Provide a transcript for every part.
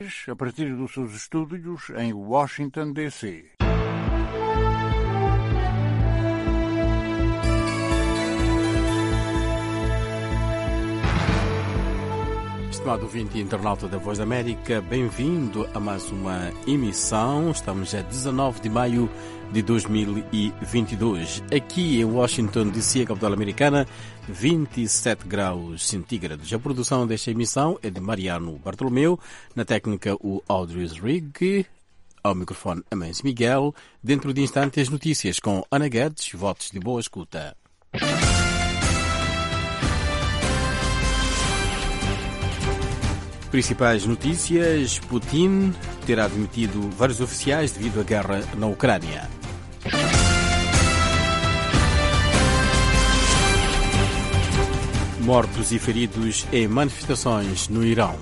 a partir dos seus estúdios em Washington, D.C. Estimado ouvinte e internauta da Voz da América, bem-vindo a mais uma emissão. Estamos a 19 de maio de 2022. Aqui em Washington, D.C., a capital americana, 27 graus centígrados. A produção desta emissão é de Mariano Bartolomeu, na técnica o Audrey Rigg, ao microfone a Mendes Miguel. Dentro de instantes, notícias com Ana Guedes, votos de boa escuta. Principais notícias: Putin terá demitido vários oficiais devido à guerra na Ucrânia. Mortos e feridos em manifestações no Irão.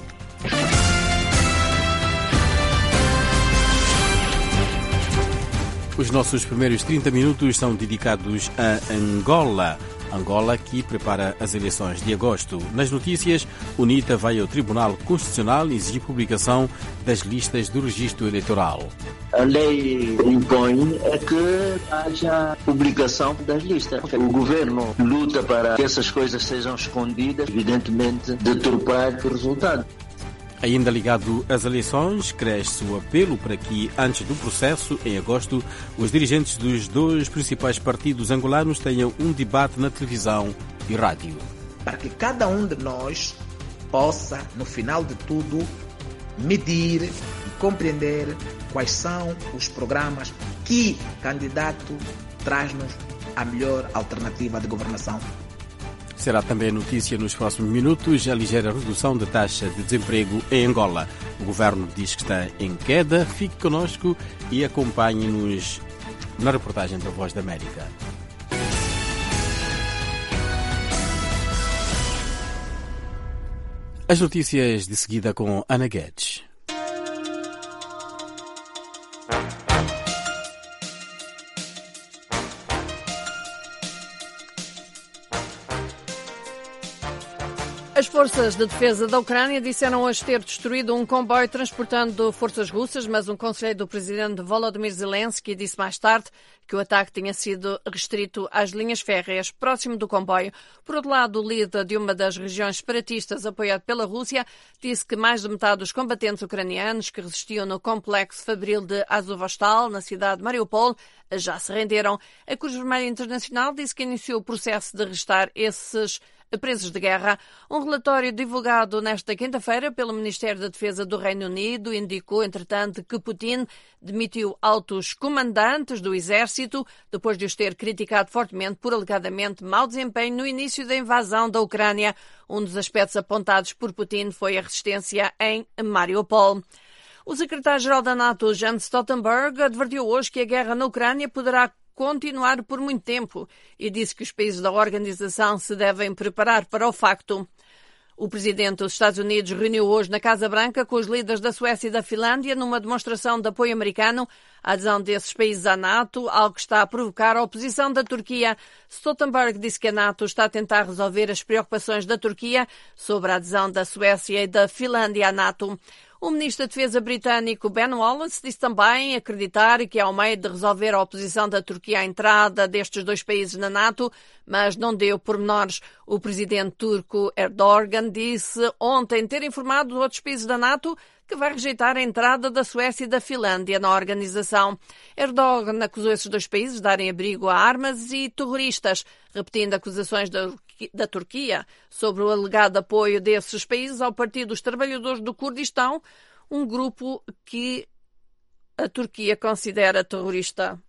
Os nossos primeiros 30 minutos são dedicados a Angola. Angola, que prepara as eleições de agosto. Nas notícias, UNITA vai ao Tribunal Constitucional exigir publicação das listas do registro eleitoral. A lei impõe que haja publicação das listas. O governo luta para que essas coisas sejam escondidas, evidentemente deturpar o resultado. Ainda ligado às eleições, cresce o apelo para que, antes do processo, em agosto, os dirigentes dos dois principais partidos angolanos tenham um debate na televisão e rádio. Para que cada um de nós possa, no final de tudo, medir e compreender quais são os programas que o candidato traz-nos a melhor alternativa de governação. Será também notícia nos próximos minutos a ligeira redução da taxa de desemprego em Angola. O governo diz que está em queda. Fique conosco e acompanhe-nos na reportagem da Voz da América. As notícias de seguida com Ana Guedes. As forças de defesa da Ucrânia disseram hoje ter destruído um comboio transportando forças russas, mas um conselheiro do presidente Volodymyr Zelensky disse mais tarde que o ataque tinha sido restrito às linhas férreas próximo do comboio. Por outro lado, o líder de uma das regiões separatistas apoiado pela Rússia disse que mais de metade dos combatentes ucranianos que resistiam no complexo fabril de Azovstal, na cidade de Mariupol, já se renderam. A Cruz Vermelha Internacional disse que iniciou o processo de arrestar esses presos de guerra. Um relatório divulgado nesta quinta-feira pelo Ministério da Defesa do Reino Unido indicou, entretanto, que Putin demitiu altos comandantes do exército depois de os ter criticado fortemente por alegadamente mau desempenho no início da invasão da Ucrânia. Um dos aspectos apontados por Putin foi a resistência em Mariupol. O secretário-geral da NATO, Jens Stoltenberg, advertiu hoje que a guerra na Ucrânia poderá continuar por muito tempo e disse que os países da organização se devem preparar para o facto. O presidente dos Estados Unidos reuniu hoje na Casa Branca com os líderes da Suécia e da Finlândia numa demonstração de apoio americano à adesão desses países à NATO, algo que está a provocar a oposição da Turquia. Stoltenberg disse que a NATO está a tentar resolver as preocupações da Turquia sobre a adesão da Suécia e da Finlândia à NATO. O ministro da Defesa britânico Ben Wallace disse também acreditar que há um meio de resolver a oposição da Turquia à entrada destes dois países na NATO, mas não deu pormenores. O presidente turco Erdogan disse ontem ter informado outros países da NATO que vai rejeitar a entrada da Suécia e da Finlândia na organização. Erdogan acusou esses dois países de darem abrigo a armas e terroristas, repetindo acusações da Turquia sobre o alegado apoio desses países ao Partido dos Trabalhadores do Kurdistão, um grupo que a Turquia considera terrorista.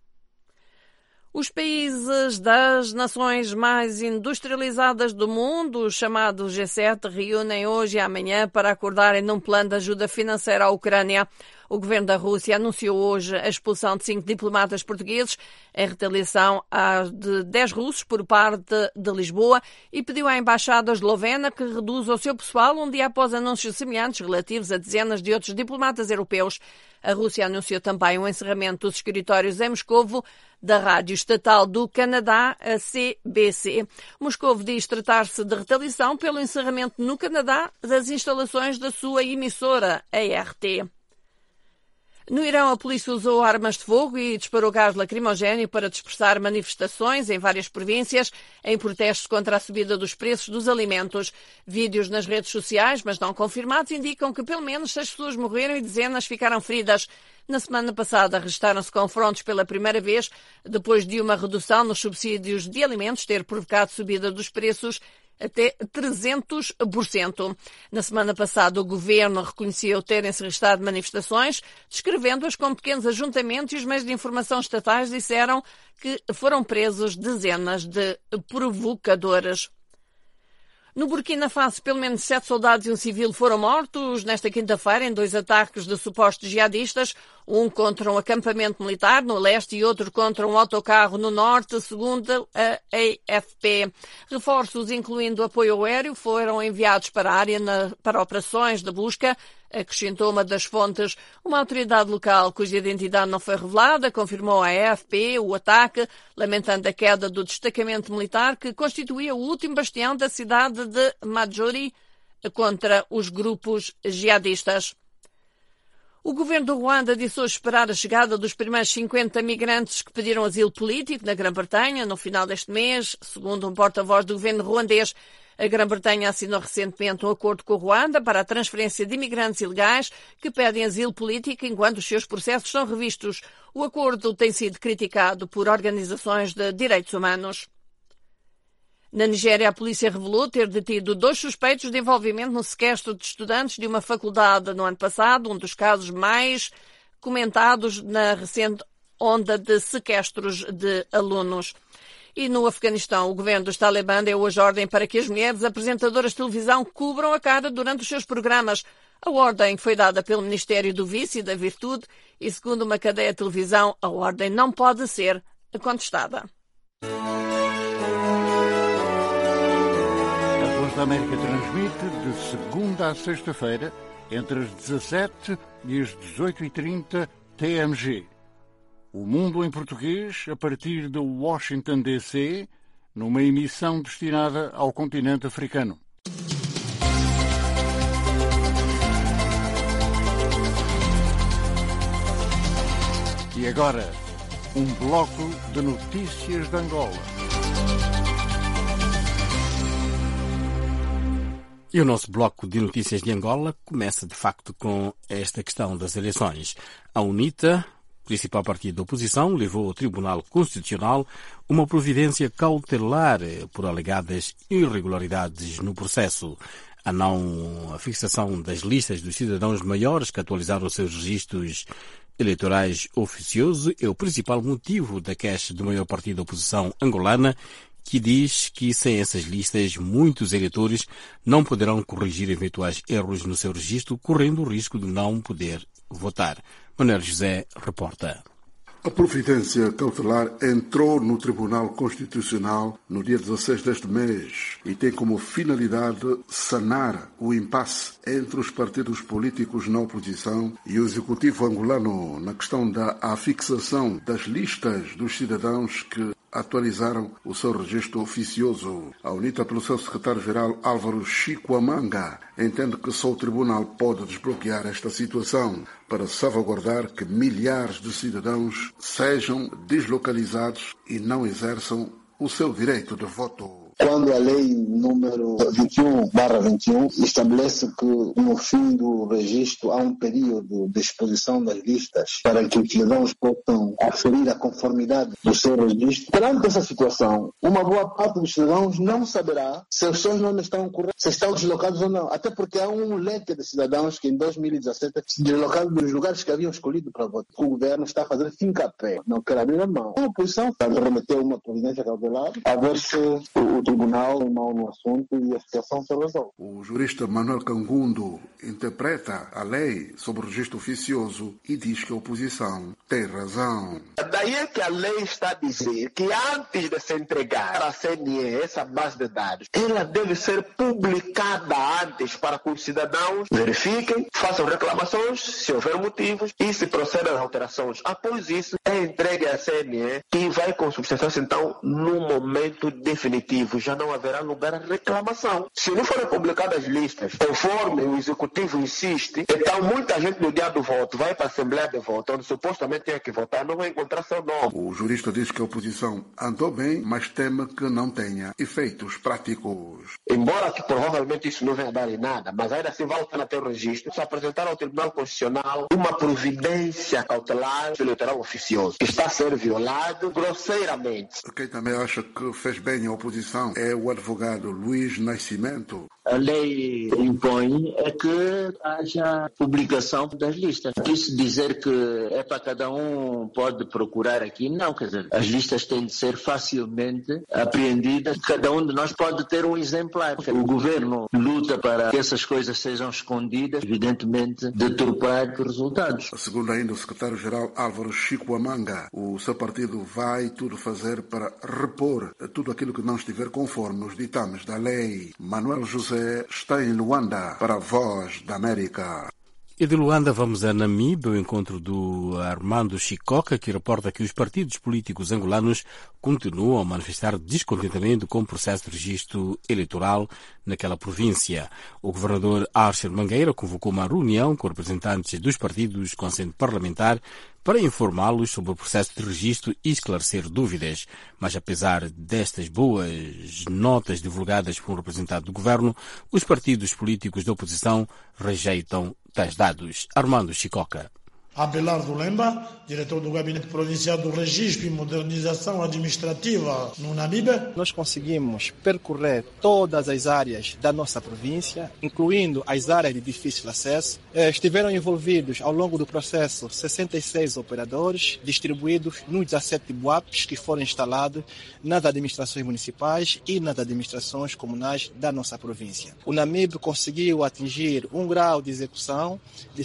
Os países das nações mais industrializadas do mundo, chamado G7, reúnem hoje e amanhã para acordarem num plano de ajuda financeira à Ucrânia. O governo da Rússia anunciou hoje a expulsão de 5 diplomatas portugueses em retaliação de 10 russos por parte de Lisboa e pediu à embaixada eslovena que reduza o seu pessoal um dia após anúncios semelhantes relativos a dezenas de outros diplomatas europeus. A Rússia anunciou também o encerramento dos escritórios em Moscovo da Rádio Estatal do Canadá, a CBC. Moscovo diz tratar-se de retaliação pelo encerramento no Canadá das instalações da sua emissora, a RT. No Irão, a polícia usou armas de fogo e disparou gás lacrimogéneo para dispersar manifestações em várias províncias em protestos contra a subida dos preços dos alimentos. Vídeos nas redes sociais, mas não confirmados, indicam que pelo menos 6 pessoas morreram e dezenas ficaram feridas. Na semana passada, registaram-se confrontos pela primeira vez, depois de uma redução nos subsídios de alimentos ter provocado subida dos preços até 300%. Na semana passada, o governo reconheceu terem-se registrado manifestações, descrevendo-as como pequenos ajuntamentos, e os meios de informação estatais disseram que foram presos dezenas de provocadores. No Burkina Faso, pelo menos 7 soldados e um civil foram mortos nesta quinta-feira em 2 ataques de supostos jihadistas, um contra um acampamento militar no leste e outro contra um autocarro no norte, segundo a AFP. Reforços, incluindo apoio aéreo, foram enviados para a área para operações de busca, acrescentou uma das fontes. Uma autoridade local, cuja identidade não foi revelada, confirmou à AFP o ataque, lamentando a queda do destacamento militar que constituía o último bastião da cidade de Majuri contra os grupos jihadistas. O governo do Ruanda disse hoje esperar a chegada dos primeiros 50 migrantes que pediram asilo político na Grã-Bretanha no final deste mês, segundo um porta-voz do governo ruandês. A Grã-Bretanha assinou recentemente um acordo com o Ruanda para a transferência de imigrantes ilegais que pedem asilo político enquanto os seus processos são revistos. O acordo tem sido criticado por organizações de direitos humanos. Na Nigéria, a polícia revelou ter detido 2 suspeitos de envolvimento no sequestro de estudantes de uma faculdade no ano passado, um dos casos mais comentados na recente onda de sequestros de alunos. E no Afeganistão, o governo dos Talibã deu hoje ordem para que as mulheres apresentadoras de televisão cubram a cara durante os seus programas. A ordem foi dada pelo Ministério do Vício e da Virtude e, segundo uma cadeia de televisão, a ordem não pode ser contestada. A Voz da América transmite de segunda a sexta-feira, entre as 17 e as 18h30 TMG. O Mundo em Português, a partir de Washington, D.C., numa emissão destinada ao continente africano. E agora, um bloco de notícias de Angola. E o nosso bloco de notícias de Angola começa, de facto, com esta questão das eleições. A UNITA, principal partido da oposição, levou ao Tribunal Constitucional uma providência cautelar por alegadas irregularidades no processo. A fixação das listas dos cidadãos maiores que atualizaram os seus registros eleitorais oficiosos é o principal motivo da queixa do maior partido da oposição angolana, que diz que sem essas listas muitos eleitores não poderão corrigir eventuais erros no seu registro, correndo o risco de não poder votar. Manuel José reporta. A providência cautelar entrou no Tribunal Constitucional no dia 16 deste mês e tem como finalidade sanar o impasse entre os partidos políticos na oposição e o executivo angolano na questão da afixação das listas dos cidadãos que atualizaram o seu registro oficioso. A UNITA, pelo seu secretário-geral Álvaro Chico Amanga, entende que só o Tribunal pode desbloquear esta situação para salvaguardar que milhares de cidadãos sejam deslocalizados e não exerçam o seu direito de voto. Quando a lei número 21/21 estabelece que no fim do registro há um período de exposição das listas para que os cidadãos possam aferir a conformidade do seu registro, perante essa situação, uma boa parte dos cidadãos não saberá se os seus nomes estão corretos, se estão deslocados ou não. Até porque há um leque de cidadãos que em 2017 se deslocaram dos lugares que haviam escolhido para votar. O governo está a fazer fim-capé, não quer abrir a mão. A oposição remeteu uma providência cautelar a ver se o tribunal mão no assunto e a situação se resolve. O jurista Manuel Cangundo interpreta a lei sobre o registro oficioso e diz que a oposição tem razão. Daí é que a lei está a dizer que antes de se entregar à CNE essa base de dados, ela deve ser publicada antes para que os cidadãos verifiquem, façam reclamações, se houver motivos, e se procedam a alterações. Após isso, é entregue à CNE, que vai consubstanciar-se então no momento definitivo. Já não haverá lugar a reclamação. Se não forem publicadas as listas, conforme o Executivo insiste, então muita gente no dia do voto vai para a Assembleia de Voto, onde supostamente tem que votar, não vai encontrar seu nome. O jurista diz que a oposição andou bem, mas teme que não tenha efeitos práticos. Embora que provavelmente isso não venha dar em nada, mas ainda assim vale a pena ter o registro, se apresentar ao Tribunal Constitucional uma providência cautelar eleitoral oficioso, que está a ser violado grosseiramente. Quem também acha que fez bem a oposição é o advogado Luiz Nascimento. A lei impõe é que haja publicação das listas. Isso dizer que é para cada um pode procurar aqui, não, quer dizer, as listas têm de ser facilmente apreendidas. Cada um de nós pode ter um exemplar. O governo luta para que essas coisas sejam escondidas, evidentemente, deturpar os resultados. Segundo ainda o secretário-geral Álvaro Chico Amanga, o seu partido vai tudo fazer para repor tudo aquilo que não estiver conforme os ditames da lei. Manuel José está em Luanda para a Voz da América. E de Luanda vamos a Namíbia, o encontro do Armando Chicoca, que reporta que os partidos políticos angolanos continuam a manifestar descontentamento com o processo de registro eleitoral naquela província. O governador Archer Mangueira convocou uma reunião com representantes dos partidos com assento parlamentar para informá-los sobre o processo de registro e esclarecer dúvidas. Mas apesar destas boas notas divulgadas por um representante do governo, os partidos políticos da oposição rejeitam tais dados. Armando Chicoca. Abelardo Lemba, diretor do Gabinete Provincial do Registro e Modernização Administrativa no Namíbia. Nós conseguimos percorrer todas as áreas da nossa província, incluindo as áreas de difícil acesso. Estiveram envolvidos ao longo do processo 66 operadores, distribuídos nos 17 BUAPs que foram instalados nas administrações municipais e nas administrações comunais da nossa província. O Namíbia conseguiu atingir um grau de execução de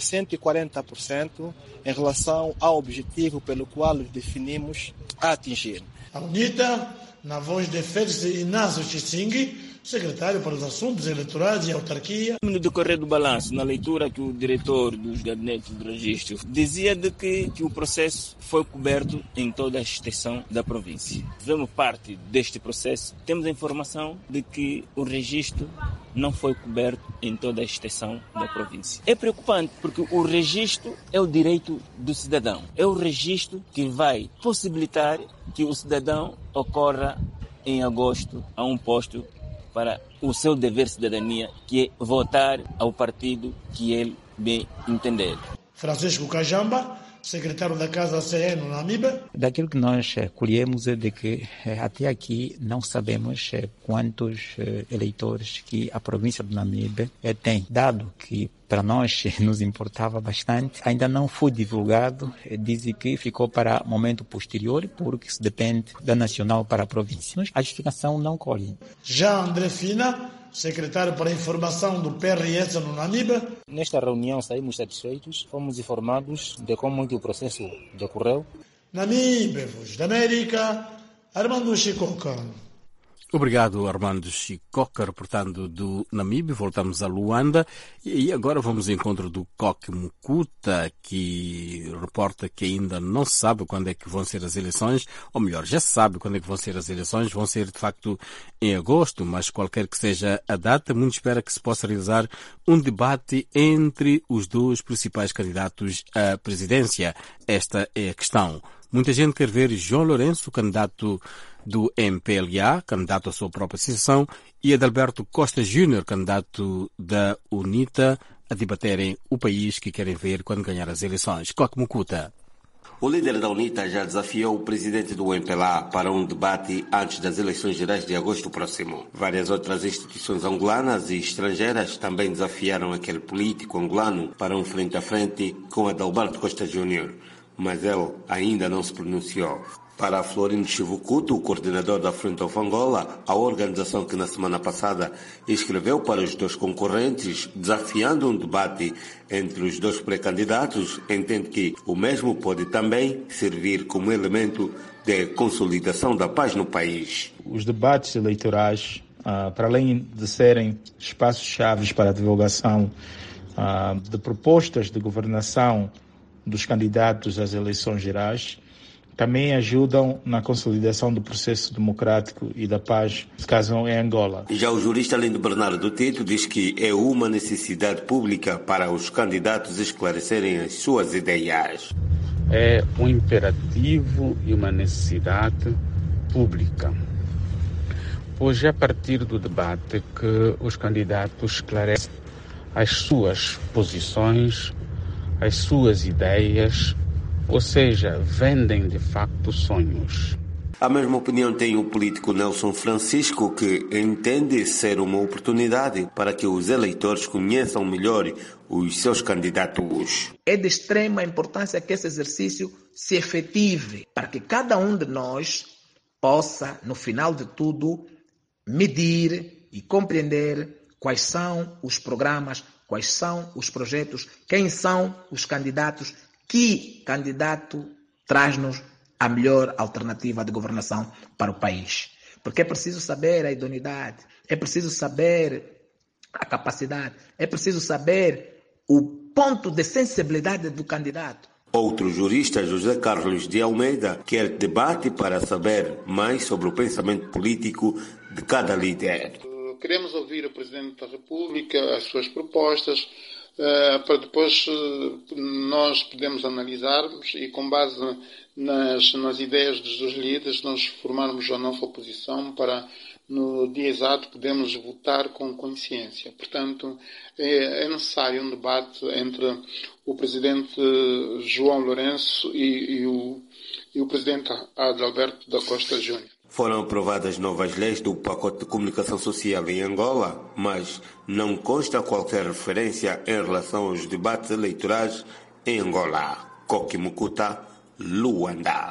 140%, em relação ao objetivo pelo qual nos definimos a atingir. A UNITA, na voz de Félix Inácio Chissingue, secretário para os assuntos eleitorais e autarquia. No decorrer do balanço, na leitura que o diretor dos gabinetes do registro dizia de que o processo foi coberto em toda a extensão da província. Fazemos parte deste processo, temos a informação de que o registro não foi coberto em toda a extensão da província. É preocupante porque o registro é o direito do cidadão. É o registro que vai possibilitar que o cidadão ocorra em agosto a um posto para o seu dever de cidadania, que é votar ao partido que ele bem entender. Francisco Cajamba, secretário da Casa CE no Namíbia. Daquilo que nós colhemos é de que até aqui não sabemos quantos eleitores que a província do Namíbia tem. Dado que para nós nos importava bastante, ainda não foi divulgado, dizem que ficou para momento posterior, porque isso depende da nacional para a província. A justificação não colhe. Já André Fina, secretário para a informação do PRS no Namíbia. Nesta reunião saímos satisfeitos, fomos informados de como o processo decorreu. Namíbia, Voz da América, Armando Chicoca. Obrigado, Armando Chicoca, reportando do Namíbia. Voltamos a Luanda e agora vamos ao encontro do Koki Mukuta, que reporta que ainda não se sabe quando é que vão ser as eleições, ou melhor, já se sabe quando é que vão ser as eleições, vão ser de facto em agosto, mas qualquer que seja a data, muito espera que se possa realizar um debate entre os dois principais candidatos à presidência. Esta é a questão. Muita gente quer ver João Lourenço, candidato do MPLA, candidato à sua própria associação, e Adalberto Costa Júnior, candidato da UNITA, a debaterem o país que querem ver quando ganhar as eleições. Koki Mukuta. O líder da UNITA já desafiou o presidente do MPLA para um debate antes das eleições gerais de agosto próximo. Várias outras instituições angolanas e estrangeiras também desafiaram aquele político angolano para um frente a frente com Adalberto Costa Júnior, mas ele ainda não se pronunciou. Para Florino Chivucuto, o coordenador da Front of Angola, a organização que na semana passada escreveu para os dois concorrentes, desafiando um debate entre os dois pré-candidatos, entende que o mesmo pode também servir como elemento de consolidação da paz no país. Os debates eleitorais, para além de serem espaços-chave para a divulgação de propostas de governação dos candidatos às eleições gerais, também ajudam na consolidação do processo democrático e da paz, nesse caso em Angola. Já o jurista Lindo Bernardo Tito diz que é uma necessidade pública para os candidatos esclarecerem as suas ideias. É um imperativo e uma necessidade pública, pois é a partir do debate que os candidatos esclarecem as suas posições, as suas ideias, ou seja, vendem de facto sonhos. A mesma opinião tem o político Nelson Francisco, que entende ser uma oportunidade para que os eleitores conheçam melhor os seus candidatos. É de extrema importância que esse exercício se efetive, para que cada um de nós possa, no final de tudo, medir e compreender quais são os programas, quais são os projetos, quem são os candidatos, que candidato traz-nos a melhor alternativa de governação para o país. Porque é preciso saber a idoneidade, é preciso saber a capacidade, é preciso saber o ponto de sensibilidade do candidato. Outro jurista, José Carlos de Almeida, quer debate para saber mais sobre o pensamento político de cada líder. Queremos ouvir o Presidente da República, as suas propostas, para depois nós podermos analisarmos e, com base nas ideias dos líderes, nós formarmos a nossa oposição para, no dia exato, podermos votar com consciência. Portanto, é necessário um debate entre o Presidente João Lourenço e o Presidente Adalberto da Costa Júnior. Foram aprovadas novas leis do pacote de comunicação social em Angola, mas não consta qualquer referência em relação aos debates eleitorais em Angola. Koki Mukuta, Luanda.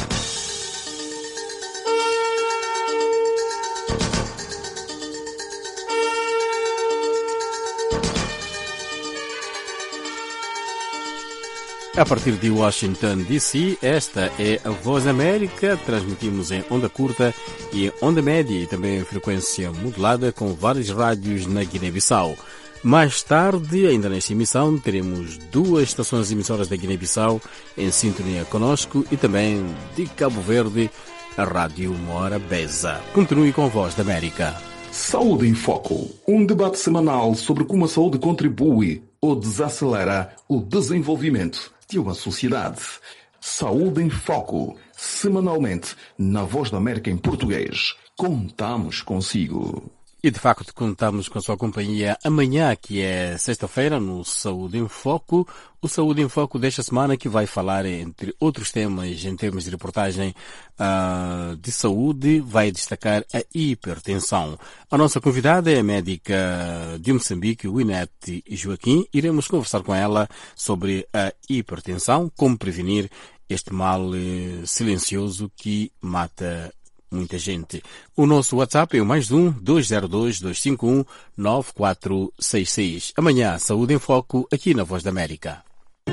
A partir de Washington, D.C., esta é a Voz da América. Transmitimos em onda curta e em onda média e também em frequência modulada com várias rádios na Guiné-Bissau. Mais tarde, ainda nesta emissão, teremos duas estações emissoras da Guiné-Bissau em sintonia conosco e também de Cabo Verde, a Rádio Morabeza. Continue com a Voz da América. Saúde em Foco, um debate semanal sobre como a saúde contribui ou desacelera o desenvolvimento de uma sociedade. Saúde em Foco, semanalmente, na Voz da América em português. Contamos consigo. E de facto contamos com a sua companhia amanhã, que é sexta-feira, no Saúde em Foco. O Saúde em Foco desta semana que vai falar, entre outros temas, em termos de reportagem de saúde, vai destacar a hipertensão. A nossa convidada é a médica de Moçambique, Winete Joaquim. Iremos conversar com ela sobre a hipertensão, como prevenir este mal silencioso que mata muita gente. O nosso WhatsApp é o +1 202 251 9466. Amanhã, Saúde em Foco, aqui na Voz da América.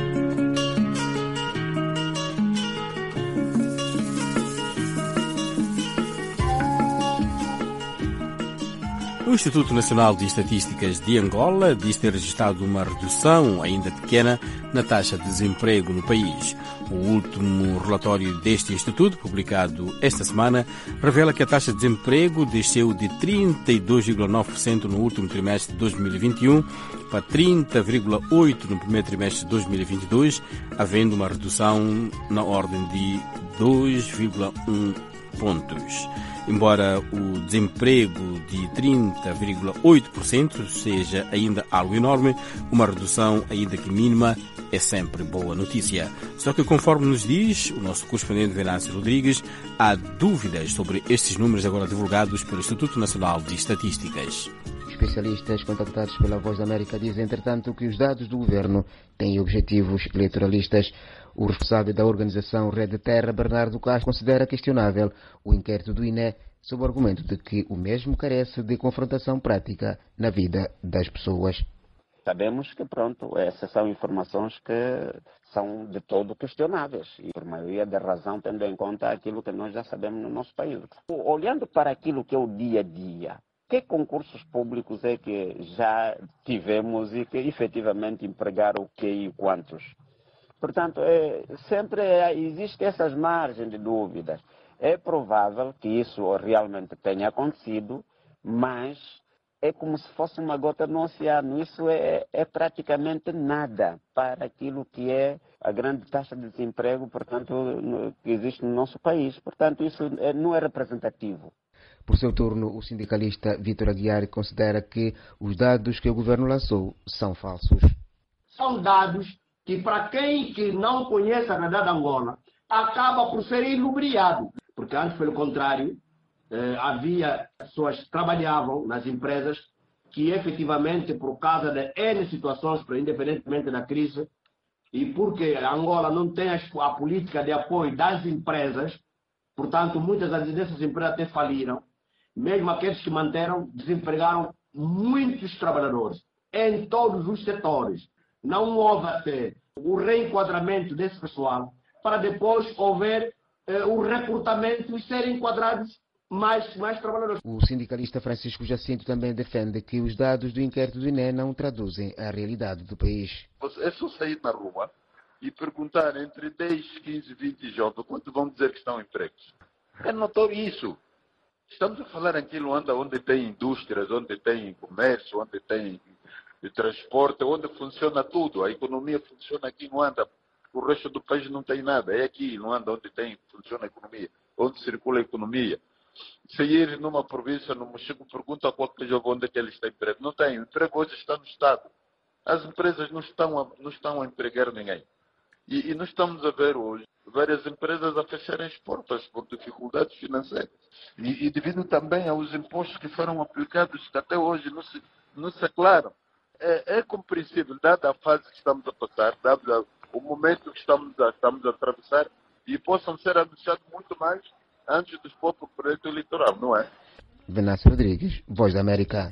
O Instituto Nacional de Estatísticas de Angola diz ter registrado uma redução, ainda pequena, na taxa de desemprego no país. O último relatório deste instituto, publicado esta semana, revela que a taxa de desemprego desceu de 32,9% no último trimestre de 2021 para 30,8% no primeiro trimestre de 2022, havendo uma redução na ordem de 2,1 pontos. Embora o desemprego de 30,8% seja ainda algo enorme, uma redução, ainda que mínima, é sempre boa notícia. Só que, conforme nos diz o nosso correspondente Venâncio Rodrigues, há dúvidas sobre estes números agora divulgados pelo Instituto Nacional de Estatísticas. especialistas contactados pela Voz da América dizem, entretanto, que os dados do governo têm objetivos eleitoralistas. O responsável da organização Rede Terra, Bernardo Castro, considera questionável o inquérito do INE sob o argumento de que o mesmo carece de confrontação prática na vida das pessoas. Sabemos que, essas são informações que são de todo questionáveis e, por maioria da razão, tendo em conta aquilo que nós já sabemos no nosso país. Olhando para aquilo que é o dia a dia, que concursos públicos é que já tivemos e que efetivamente empregaram o quê e quantos? Portanto, sempre existem essas margens de dúvidas. É provável que isso realmente tenha acontecido, mas é como se fosse uma gota no oceano. Isso é praticamente nada para aquilo que é a grande taxa de desemprego, portanto, que existe no nosso país. Portanto, isso não é representativo. Por seu turno, o sindicalista Vítor Aguiar considera que os dados que o governo lançou são falsos. São dados que, para quem que não conhece a realidade de Angola, acaba por ser ilubriado. Porque antes, pelo contrário, havia pessoas que trabalhavam nas empresas que efetivamente, por causa de N situações, independentemente da crise, e porque a Angola não tem a política de apoio das empresas, portanto, muitas dessas empresas até faliram. Mesmo aqueles que manteram, desempregaram muitos trabalhadores em todos os setores. Não houve até o reenquadramento desse pessoal para depois houver o recrutamento e serem enquadrados mais trabalhadores. O sindicalista Francisco Jacinto também defende que os dados do inquérito do INE não traduzem a realidade do país. É só sair na rua e perguntar entre 10, 15, 20 jovens quanto vão dizer que estão empregos. É notório isso. Estamos a falar aquilo onde tem indústrias, onde tem comércio, onde tem transporte, onde funciona tudo. A economia funciona aqui, não anda. O resto do país não tem nada. É aqui, não anda onde funciona a economia, onde circula a economia. Se ir numa província, no Mochico, pergunta a qualquer jovem onde é que ele está emprego. Não tem. O emprego hoje está no Estado. As empresas não estão a empregar ninguém. E nós estamos a ver hoje várias empresas a fecharem as portas por dificuldades financeiras. E devido também aos impostos que foram aplicados, que até hoje não se aclaram. É compreensível, dada a fase que estamos a passar, dado o momento que estamos a atravessar, e possam ser anunciados muito mais antes do próprio projeto eleitoral, não é? Venâncio Rodrigues, Voz da América.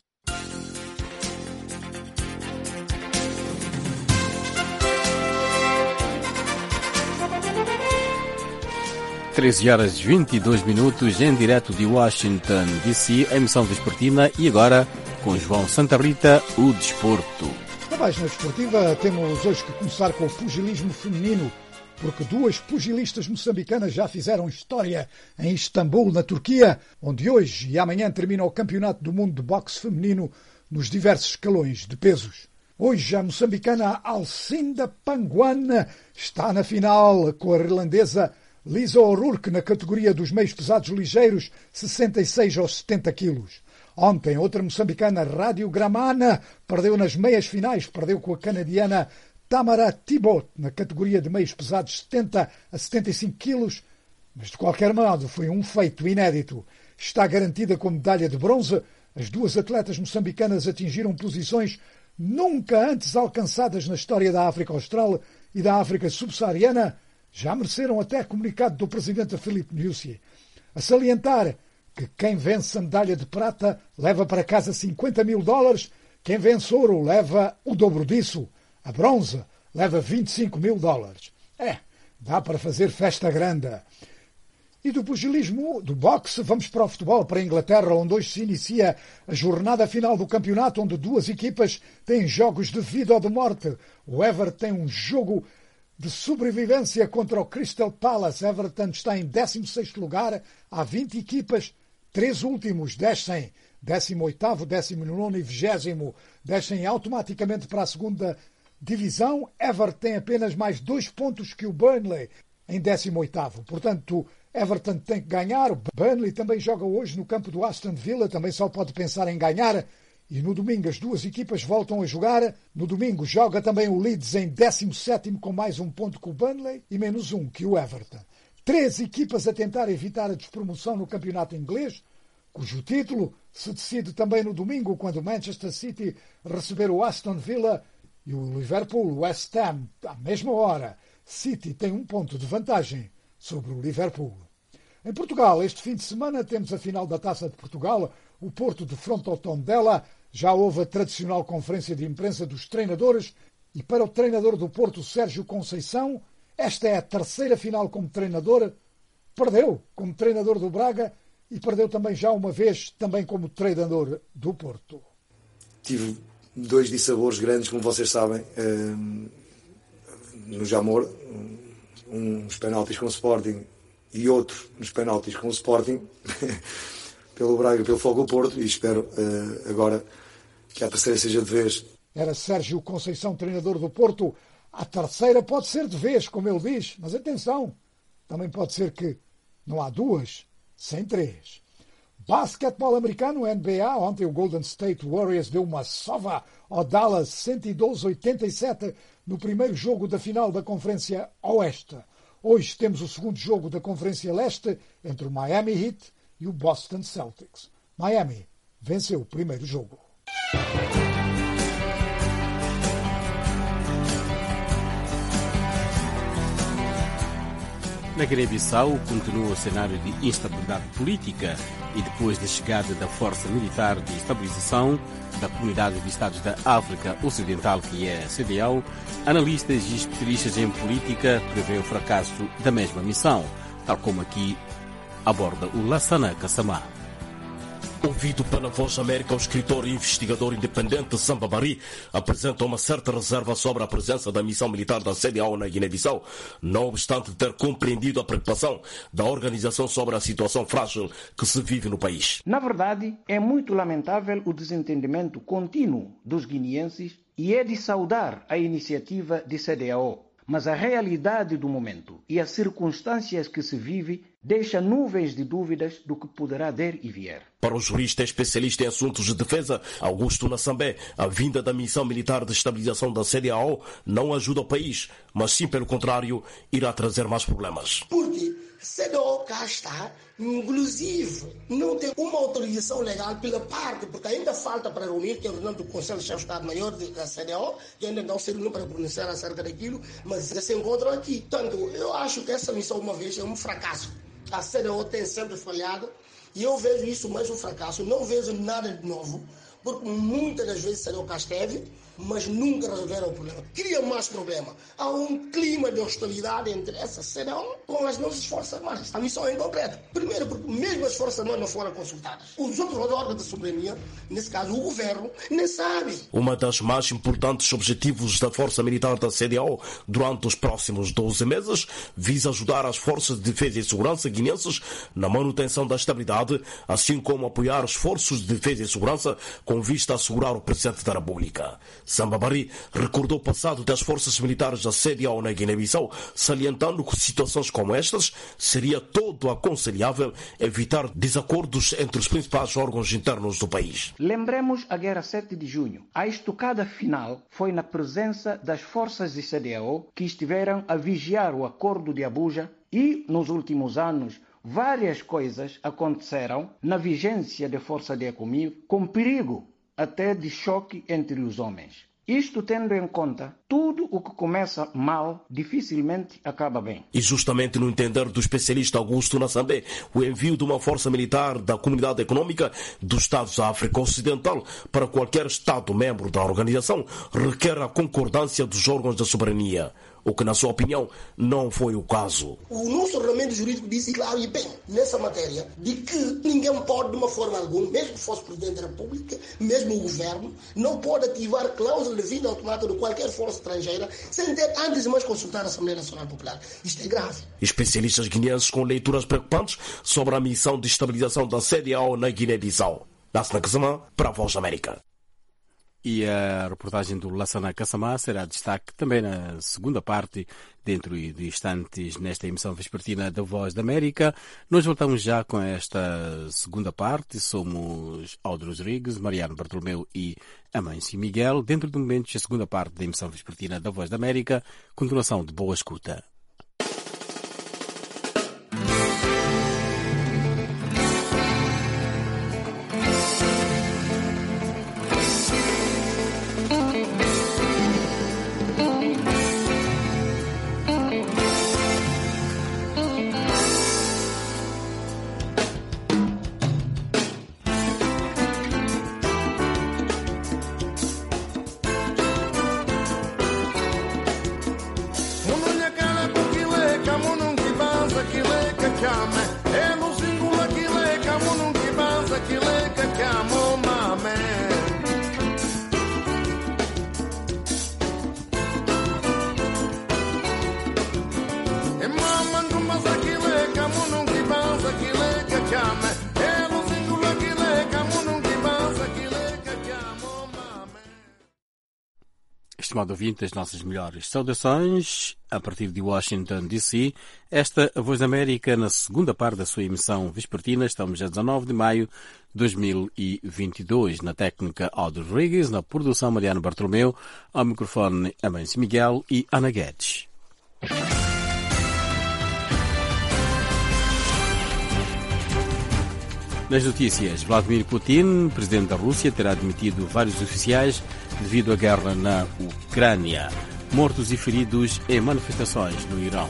Treze horas e 22 minutos, em direto de Washington, D.C., a emissão vespertina, e agora, com João Santa Rita, o desporto. Na página desportiva temos hoje que começar com o pugilismo feminino, porque duas pugilistas moçambicanas já fizeram história em Istambul, na Turquia, onde hoje e amanhã termina o Campeonato do Mundo de Boxe Feminino nos diversos escalões de pesos. Hoje a moçambicana Alcinda Panguana está na final com a irlandesa Lisa O'Rourke na categoria dos meios pesados ligeiros, 66 aos 70 quilos. Ontem, outra moçambicana, Rádio Gramana, perdeu nas meias finais, perdeu com a canadiana Tamara Thibault na categoria de meios pesados 70 a 75 quilos, mas de qualquer modo foi um feito inédito. Está garantida com medalha de bronze. As duas atletas moçambicanas atingiram posições nunca antes alcançadas na história da África Austral e da África Subsaariana. Já mereceram até comunicado do presidente Filipe Nyusi. A salientar que quem vence a medalha de prata leva para casa $50 mil, quem vence ouro leva o dobro disso. A bronze leva $25 mil. Dá para fazer festa grande. E do pugilismo, do boxe, vamos para o futebol, para a Inglaterra, onde hoje se inicia a jornada final do campeonato, onde duas equipas têm jogos de vida ou de morte. O Everton tem um jogo de sobrevivência contra o Crystal Palace. Everton está em 16º lugar. Há 20 equipas. 3 últimos descem. 18º, 19º e 20º descem automaticamente para a segunda divisão. Everton tem apenas mais 2 pontos que o Burnley em 18º. Portanto, Everton tem que ganhar. O Burnley também joga hoje no campo do Aston Villa. Também só pode pensar em ganhar. E no domingo as duas equipas voltam a jogar. No domingo joga também o Leeds em 17º com mais 1 ponto que o Burnley e menos 1 que o Everton. 3 equipas a tentar evitar a despromoção no campeonato inglês. cujo título se decide também no domingo, quando o Manchester City receber o Aston Villa e o Liverpool West Ham à mesma hora. City tem 1 ponto de vantagem sobre o Liverpool. Em Portugal, este fim de semana, temos a final da Taça de Portugal. O Porto defronta o Tondela. Já houve a tradicional conferência de imprensa dos treinadores e para o treinador do Porto, Sérgio Conceição, esta é a 3ª final como treinador. Perdeu como treinador do Braga e perdeu também já uma vez também como treinador do Porto. Tive 2 dissabores grandes, como vocês sabem, no Jamor, uns penaltis com o Sporting e outro nos penaltis com o Sporting, pelo Braga e pelo Fogo Porto, e espero agora que a 3ª seja de vez. Era Sérgio Conceição, treinador do Porto. A 3ª pode ser de vez, como ele diz, mas atenção, também pode ser que não há 2 sem 3. Basquetebol americano, NBA, ontem o Golden State Warriors deu uma sova ao Dallas 112-87 no primeiro jogo da final da Conferência Oeste. Hoje temos o segundo jogo da Conferência Leste entre o Miami Heat e o Boston Celtics. Miami venceu o primeiro jogo. Na Guiné-Bissau continua o cenário de instabilidade política e depois da chegada da Força Militar de Estabilização da Comunidade de Estados da África Ocidental, que é a CEDEAO, analistas e especialistas em política prevêem o fracasso da mesma missão, tal como aqui aborda o Lassana Kassamá. Ouvido pela Voz América, o escritor e investigador independente Samba Bari apresenta uma certa reserva sobre a presença da missão militar da CEDEAO na Guiné-Bissau, não obstante ter compreendido a preocupação da organização sobre a situação frágil que se vive no país. Na verdade, é muito lamentável o desentendimento contínuo dos guineenses e é de saudar a iniciativa de CEDEAO. Mas a realidade do momento e as circunstâncias que se vive deixa nuvens de dúvidas do que poderá der e vier. Para o jurista especialista em assuntos de defesa, Augusto Nassambé, a vinda da missão militar de estabilização da CEDEAO não ajuda o país, mas sim, pelo contrário, irá trazer mais problemas. Porque CEDEAO cá está, inclusive, não tem uma autorização legal pela parte, porque ainda falta para reunir, que é o reunião do Conselho de Estado-Maior da CEDEAO, que ainda não se reuniu para pronunciar acerca daquilo, mas já se encontram aqui. Portanto, eu acho que essa missão, uma vez, é um fracasso. A CEDEAO tem sempre falhado e eu vejo isso mais um fracasso. Não vejo nada de novo, porque muitas das vezes a CEDEAO cá esteve, mas nunca resolveram o problema. Cria mais problema. Há um clima de hostilidade entre essa CEDEAO com as nossas Forças Armadas. A missão é incompleta. Primeiro, porque mesmo as Forças Armadas não foram consultadas. Os outros órgãos da soberania, nesse caso o governo, nem sabe. Uma das mais importantes objetivos da Força Militar da CEDEAO durante os próximos 12 meses visa ajudar as Forças de Defesa e Segurança guineenses na manutenção da estabilidade, assim como apoiar esforços de defesa e segurança com vista a assegurar o Presidente da República. Samba Bari recordou o passado das forças militares da CEDEAO na Guiné-Bissau, salientando que situações como estas seria todo aconselhável evitar desacordos entre os principais órgãos internos do país. Lembremos a Guerra 7 de junho. A estocada final foi na presença das forças de CEDEAO que estiveram a vigiar o Acordo de Abuja e, nos últimos anos, várias coisas aconteceram na vigência da Força de ECOMIG com perigo até de choque entre os homens. Isto tendo em conta, tudo o que começa mal, dificilmente acaba bem. E justamente no entender do especialista Augusto Nassambé, o envio de uma força militar da Comunidade Econômica dos Estados da África Ocidental para qualquer Estado-membro da organização requer a concordância dos órgãos da soberania, o que, na sua opinião, não foi o caso. O nosso ordenamento jurídico disse claro e bem nessa matéria de que ninguém pode, de uma forma alguma, mesmo que fosse Presidente da República, mesmo o Governo, não pode ativar cláusula de vida automática de qualquer força estrangeira sem ter antes de mais consultar a Assembleia Nacional Popular. Isto é grave. Especialistas guineenses com leituras preocupantes sobre a missão de estabilização da CEDEAO na Guiné-Bissau. Lassana Kassamá, para a Voz América. E a reportagem do Lassana Kassamá será destaque também na segunda parte, dentro de instantes, nesta emissão vespertina da Voz da América. Nós voltamos já com esta segunda parte. Somos Aldo Rodrigues, Mariano Bartolomeu e Amâncio Miguel. Dentro de momentos, a segunda parte da emissão vespertina da Voz da América. Continuação de boa escuta. Estimado ouvinte, as nossas melhores saudações a partir de Washington, D.C. Esta a Voz da América na segunda parte da sua emissão vespertina. Estamos a 19 de maio de 2022. Na técnica, Aldo Rodrigues, na produção, Mariano Bartolomeu, ao microfone, Amancio Miguel e Ana Guedes. Nas notícias, Vladimir Putin, presidente da Rússia, terá demitido vários oficiais devido à guerra na Ucrânia. Mortos e feridos em manifestações no Irão.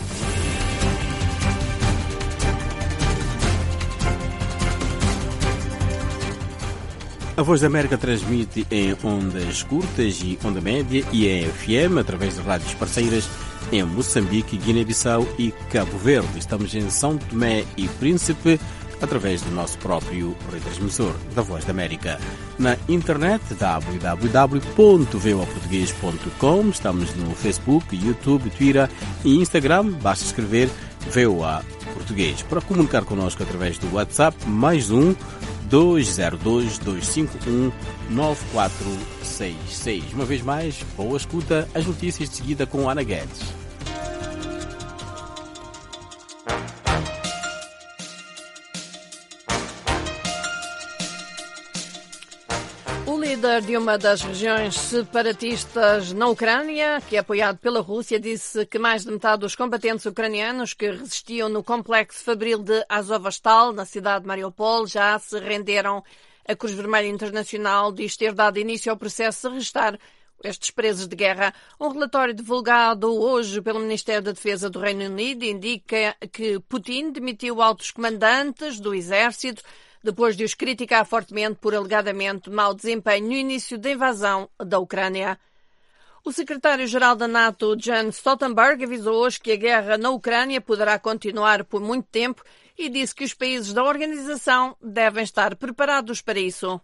A Voz da América transmite em ondas curtas e onda média e em FM através de rádios parceiras em Moçambique, Guiné-Bissau e Cabo Verde. Estamos em São Tomé e Príncipe através do nosso próprio retransmissor da Voz da América. Na internet, www.voaportugues.com. Estamos no Facebook, YouTube, Twitter e Instagram. Basta escrever VOA Português. Para comunicar connosco através do WhatsApp, mais 202-251-9466. Uma vez mais, boa escuta, as notícias de seguida com Ana Guedes. O líder de uma das regiões separatistas na Ucrânia, que é apoiado pela Rússia, disse que mais de metade dos combatentes ucranianos que resistiam no complexo fabril de Azovstal, na cidade de Mariupol, já se renderam. A Cruz Vermelha Internacional diz ter dado início ao processo de arrestar estes presos de guerra. Um relatório divulgado hoje pelo Ministério da Defesa do Reino Unido indica que Putin demitiu altos comandantes do exército depois de os criticar fortemente por alegadamente mau desempenho no início da invasão da Ucrânia. O secretário-geral da NATO, Jens Stoltenberg, avisou hoje que a guerra na Ucrânia poderá continuar por muito tempo e disse que os países da organização devem estar preparados para isso.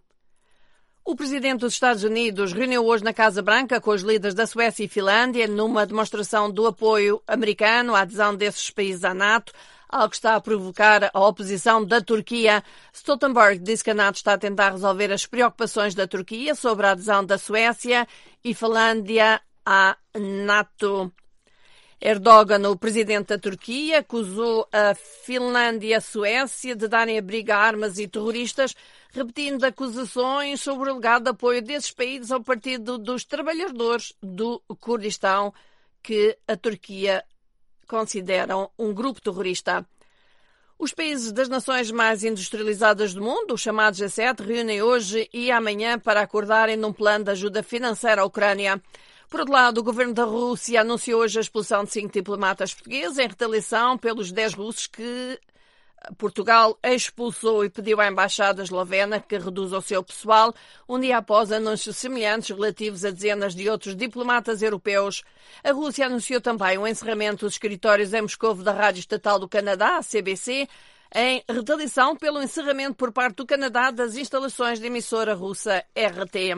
O presidente dos Estados Unidos reuniu hoje na Casa Branca com os líderes da Suécia e Finlândia numa demonstração do apoio americano à adesão desses países à NATO, algo que está a provocar a oposição da Turquia. Stoltenberg disse que a NATO está a tentar resolver as preocupações da Turquia sobre a adesão da Suécia e Finlândia à NATO. Erdogan, o presidente da Turquia, acusou a Finlândia e a Suécia de darem abrigo a armas e terroristas, repetindo acusações sobre o alegado apoio desses países ao Partido dos Trabalhadores do Kurdistão, que a Turquia consideram um grupo terrorista. Os países das nações mais industrializadas do mundo, os chamados G7, reúnem hoje e amanhã para acordarem num plano de ajuda financeira à Ucrânia. Por outro lado, o governo da Rússia anunciou hoje a expulsão de 5 diplomatas portugueses em retaliação pelos 10 russos que Portugal expulsou e pediu à Embaixada Eslovena que reduza o seu pessoal, um dia após anúncios semelhantes relativos a dezenas de outros diplomatas europeus. A Rússia anunciou também o encerramento dos escritórios em Moscovo da Rádio Estatal do Canadá, a CBC, em retaliação pelo encerramento por parte do Canadá das instalações da emissora russa RT.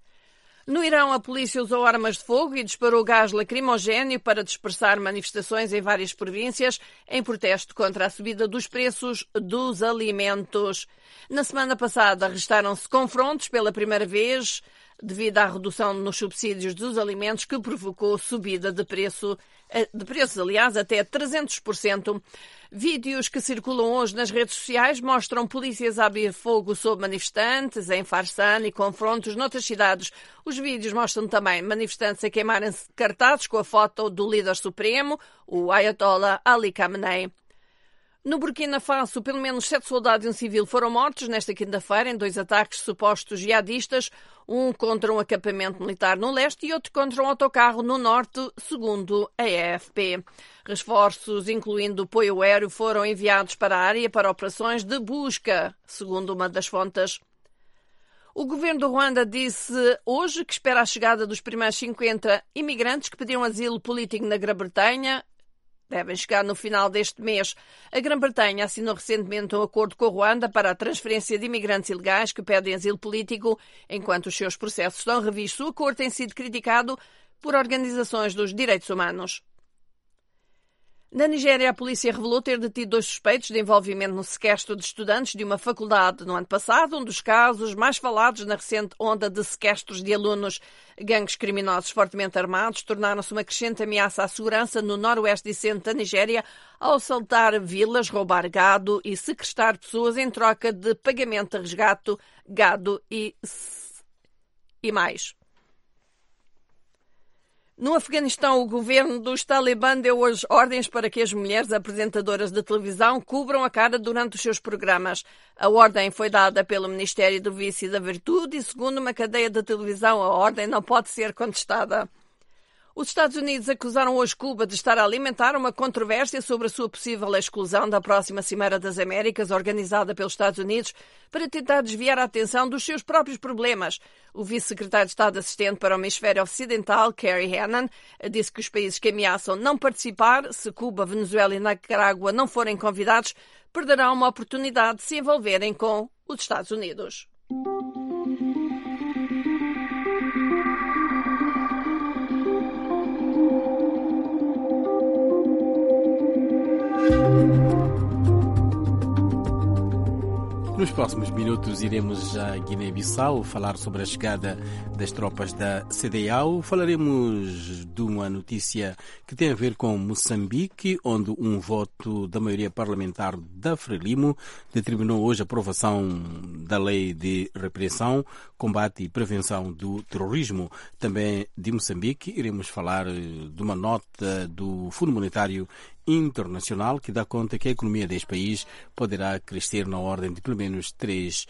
No Irão, a polícia usou armas de fogo e disparou gás lacrimogéneo para dispersar manifestações em várias províncias em protesto contra a subida dos preços dos alimentos. Na semana passada, registaram-se confrontos pela primeira vez devido à redução nos subsídios dos alimentos que provocou subida de preços, aliás, até 300%. Vídeos que circulam hoje nas redes sociais mostram polícias a abrir fogo sobre manifestantes em Farsan e confrontos noutras cidades. Os vídeos mostram também manifestantes a queimarem cartazes com a foto do líder supremo, o Ayatollah Ali Khamenei. No Burkina Faso, pelo menos 7 soldados e um civil foram mortos nesta quinta-feira em 2 ataques supostos jihadistas, um contra um acampamento militar no leste e outro contra um autocarro no norte, segundo a AFP. Reforços, incluindo apoio aéreo, foram enviados para a área para operações de busca, segundo uma das fontes. O governo do Ruanda disse hoje que espera a chegada dos primeiros 50 imigrantes que pediram asilo político na Grã-Bretanha. Devem chegar no final deste mês. A Grã-Bretanha assinou recentemente um acordo com o Ruanda para a transferência de imigrantes ilegais que pedem asilo político, enquanto os seus processos estão revistos. O acordo tem sido criticado por organizações dos direitos humanos. Na Nigéria, a polícia revelou ter detido 2 suspeitos de envolvimento no sequestro de estudantes de uma faculdade no ano passado, um dos casos mais falados na recente onda de sequestros de alunos. Gangues criminosos fortemente armados tornaram-se uma crescente ameaça à segurança no noroeste e centro da Nigéria ao assaltar vilas, roubar gado e sequestrar pessoas em troca de pagamento de resgate, gado e mais. No Afeganistão, o governo dos Talibã deu hoje ordens para que as mulheres apresentadoras de televisão cubram a cara durante os seus programas. A ordem foi dada pelo Ministério do Vício e da Virtude e, segundo uma cadeia de televisão, a ordem não pode ser contestada. Os Estados Unidos acusaram hoje Cuba de estar a alimentar uma controvérsia sobre a sua possível exclusão da próxima Cimeira das Américas, organizada pelos Estados Unidos, para tentar desviar a atenção dos seus próprios problemas. O vice-secretário de Estado assistente para o Hemisfério Ocidental, Kerry Hannan, disse que os países que ameaçam não participar, se Cuba, Venezuela e Nicarágua não forem convidados, perderão uma oportunidade de se envolverem com os Estados Unidos. Nos próximos minutos iremos a Guiné-Bissau falar sobre a chegada das tropas da CEDEAO. Falaremos de uma notícia que tem a ver com Moçambique, onde um voto da maioria parlamentar da Frelimo determinou hoje a aprovação da lei de repressão, combate e prevenção do terrorismo. Também de Moçambique iremos falar de uma nota do Fundo Monetário Internacional que dá conta que a economia deste país poderá crescer na ordem de pelo menos 3%.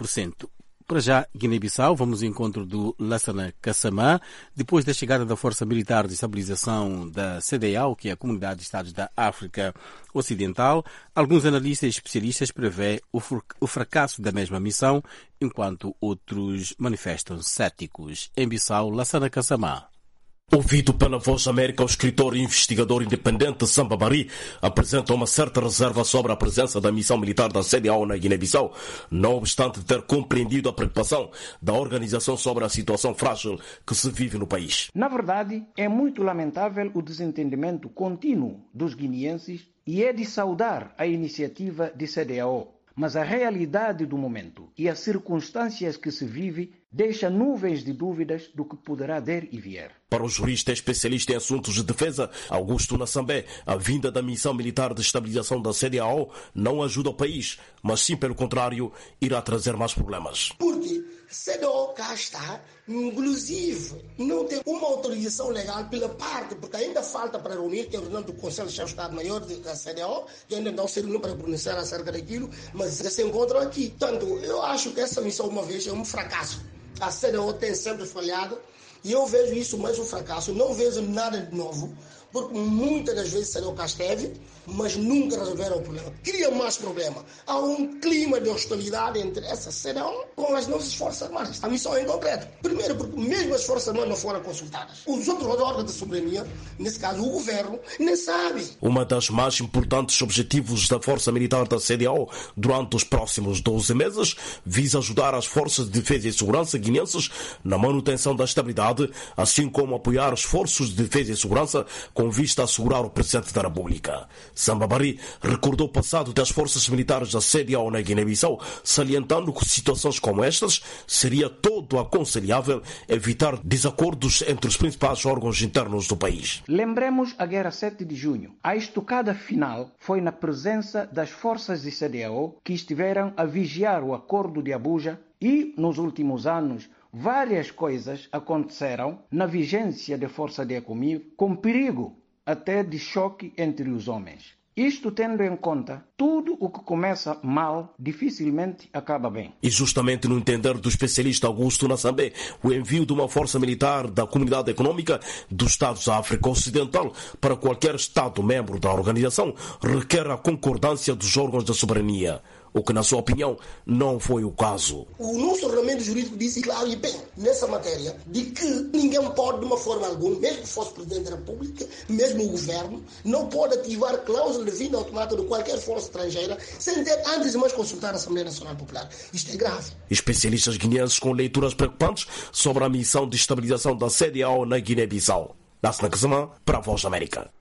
Para já, Guiné-Bissau, vamos ao encontro do Lassana Kassamá. Depois da chegada da Força Militar de Estabilização da CEDEAO, que é a Comunidade de Estados da África Ocidental, alguns analistas e especialistas prevêem o fracasso da mesma missão, enquanto outros manifestam-se céticos. Em Bissau, Lassana Kassamá. Ouvido pela Voz América, o escritor e investigador independente Samba Bari apresenta uma certa reserva sobre a presença da missão militar da CEDEAO na Guiné-Bissau, não obstante ter compreendido a preocupação da organização sobre a situação frágil que se vive no país. Na verdade, é muito lamentável o desentendimento contínuo dos guineenses e é de saudar a iniciativa de CEDEAO. Mas a realidade do momento e as circunstâncias que se vive deixa nuvens de dúvidas do que poderá der e vier. Para o jurista especialista em assuntos de defesa, Augusto Nassambé, a vinda da missão militar de estabilização da CEDEAO não ajuda o país, mas sim, pelo contrário, irá trazer mais problemas. Porque CEDEAO cá está, inclusive, não tem uma autorização legal pela parte, porque ainda falta para reunir, que é o reunião do Conselho de Estado-Maior da CEDEAO, que ainda não se reuniu para pronunciar acerca daquilo, mas se encontram aqui. Portanto, eu acho que essa missão, uma vez, é um fracasso. A CEDEAO tem sempre falhado e eu vejo isso mais um fracasso. Não vejo nada de novo, porque muitas das vezes a CEDEAO cá esteve, mas nunca resolveram o problema. Cria mais problema. Há um clima de hostilidade entre essa CEDEAO com as nossas Forças Armadas. A missão é incompleta. Primeiro, porque mesmo as Forças Armadas não foram consultadas. Os outros órgãos de soberania, nesse caso o governo, nem sabe. Uma das mais importantes objetivos da Força Militar da CEDEAO durante os próximos 12 meses visa ajudar as Forças de Defesa e Segurança guineenses na manutenção da estabilidade, assim como apoiar esforços de defesa e segurança com vista a assegurar o Presidente da República. Samba Bari recordou o passado das forças militares da CEDEAO na Guiné-Bissau, salientando que situações como estas seria todo aconselhável evitar desacordos entre os principais órgãos internos do país. Lembremos a Guerra 7 de Junho. A estocada final foi na presença das forças de CEDEAO que estiveram a vigiar o Acordo de Abuja e, nos últimos anos, várias coisas aconteceram na vigência de força de ECOMIG, com perigo até de choque entre os homens. Isto tendo em conta, tudo o que começa mal dificilmente acaba bem. E justamente no entender do especialista Augusto Nassambé, o envio de uma força militar da Comunidade Econômica dos Estados da África Ocidental para qualquer Estado membro da organização requer a concordância dos órgãos da soberania, o que, na sua opinião, não foi o caso. O nosso ordenamento jurídico disse claro e bem, nessa matéria, de que ninguém pode, de uma forma alguma, mesmo que fosse Presidente da República, mesmo o Governo, não pode ativar cláusula de vinda automática de qualquer força estrangeira sem ter antes de mais consultar a Assembleia Nacional Popular. Isto é grave. Especialistas guineenses com leituras preocupantes sobre a missão de estabilização da CEDEAO na Guiné-Bissau. Lassana Kassamá, para a Voz da América.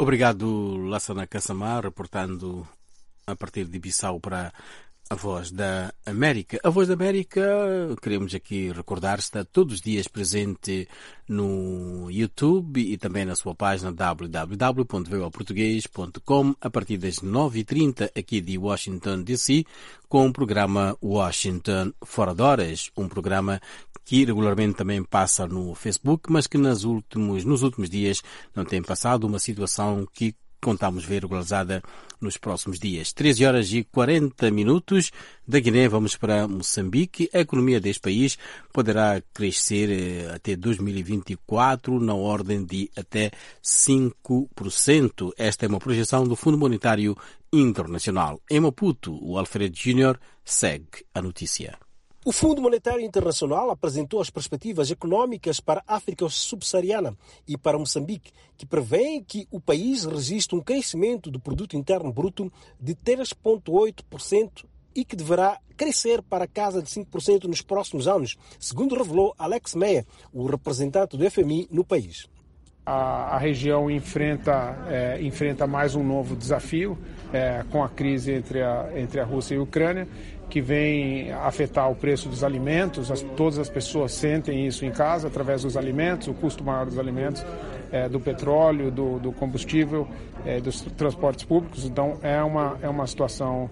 Obrigado, Lassana Kassamar, reportando a partir de Bissau para a Voz da América. A Voz da América, queremos aqui recordar, está todos os dias presente no YouTube e também na sua página www.voaportugues.com a partir das 9h30 aqui de Washington, D.C., com o programa Washington Fora de Horas, um programa que regularmente também passa no Facebook, mas que nos últimos dias não tem passado, uma situação que contamos ver regularizada nos próximos dias. 13h40 da Guiné, vamos para Moçambique. A economia deste país poderá crescer até 2024 na ordem de até 5%. Esta é uma projeção do Fundo Monetário Internacional. Em Maputo, o Alfredo Júnior segue a notícia. O Fundo Monetário Internacional apresentou as perspectivas econômicas para a África subsaariana e para Moçambique, que prevêem que o país registre um crescimento do Produto Interno Bruto de 3,8% e que deverá crescer para casa de 5% nos próximos anos, segundo revelou Alex Meyer, o representante do FMI no país. A região enfrenta mais um novo desafio com a crise entre a Rússia e a Ucrânia, que vem afetar o preço dos alimentos. Todas as pessoas sentem isso em casa através dos alimentos, o custo maior dos alimentos, do petróleo, do combustível, dos transportes públicos. Então é uma situação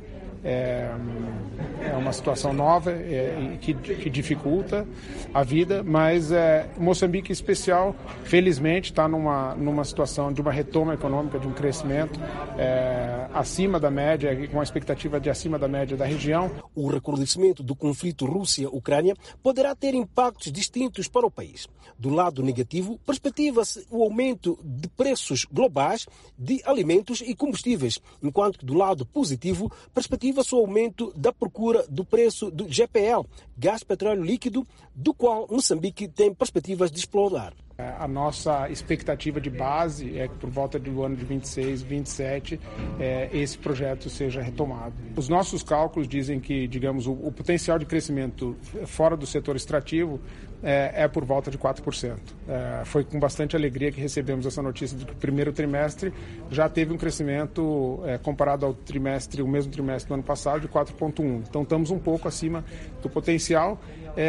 nova que dificulta a vida, mas Moçambique em especial, felizmente, está numa situação de uma retoma econômica, de um crescimento acima da média, com a expectativa de acima da média da região. O recrudescimento do conflito Rússia-Ucrânia poderá ter impactos distintos para o país. Do lado negativo, perspectiva-se o aumento de preços globais de alimentos e combustíveis, enquanto que do lado positivo, perspectiva-se o aumento da procura do preço do GPL, gás petróleo líquido, do qual Moçambique tem perspectivas de explorar. A nossa expectativa de base é que por volta do ano de 26, 27, esse projeto seja retomado. Os nossos cálculos dizem que, digamos, o potencial de crescimento fora do setor extrativo é por volta de 4%. Foi com bastante alegria que recebemos essa notícia de que o primeiro trimestre já teve um crescimento comparado ao o mesmo trimestre do ano passado, de 4,1%. Então estamos um pouco acima do potencial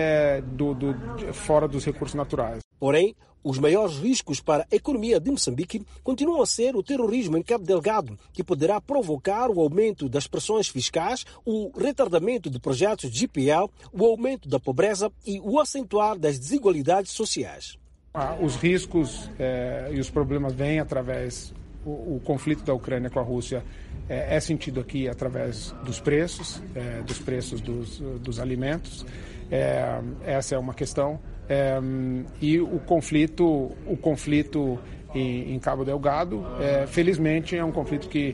fora dos recursos naturais. Porém, os maiores riscos para a economia de Moçambique continuam a ser o terrorismo em Cabo Delgado, que poderá provocar o aumento das pressões fiscais, o retardamento de projetos de GPL, o aumento da pobreza e o acentuar das desigualdades sociais. Os riscos e os problemas vêm através o conflito da Ucrânia com a Rússia é sentido aqui através dos preços dos alimentos. Essa é uma questão. E o conflito em Cabo Delgado, felizmente, é um conflito que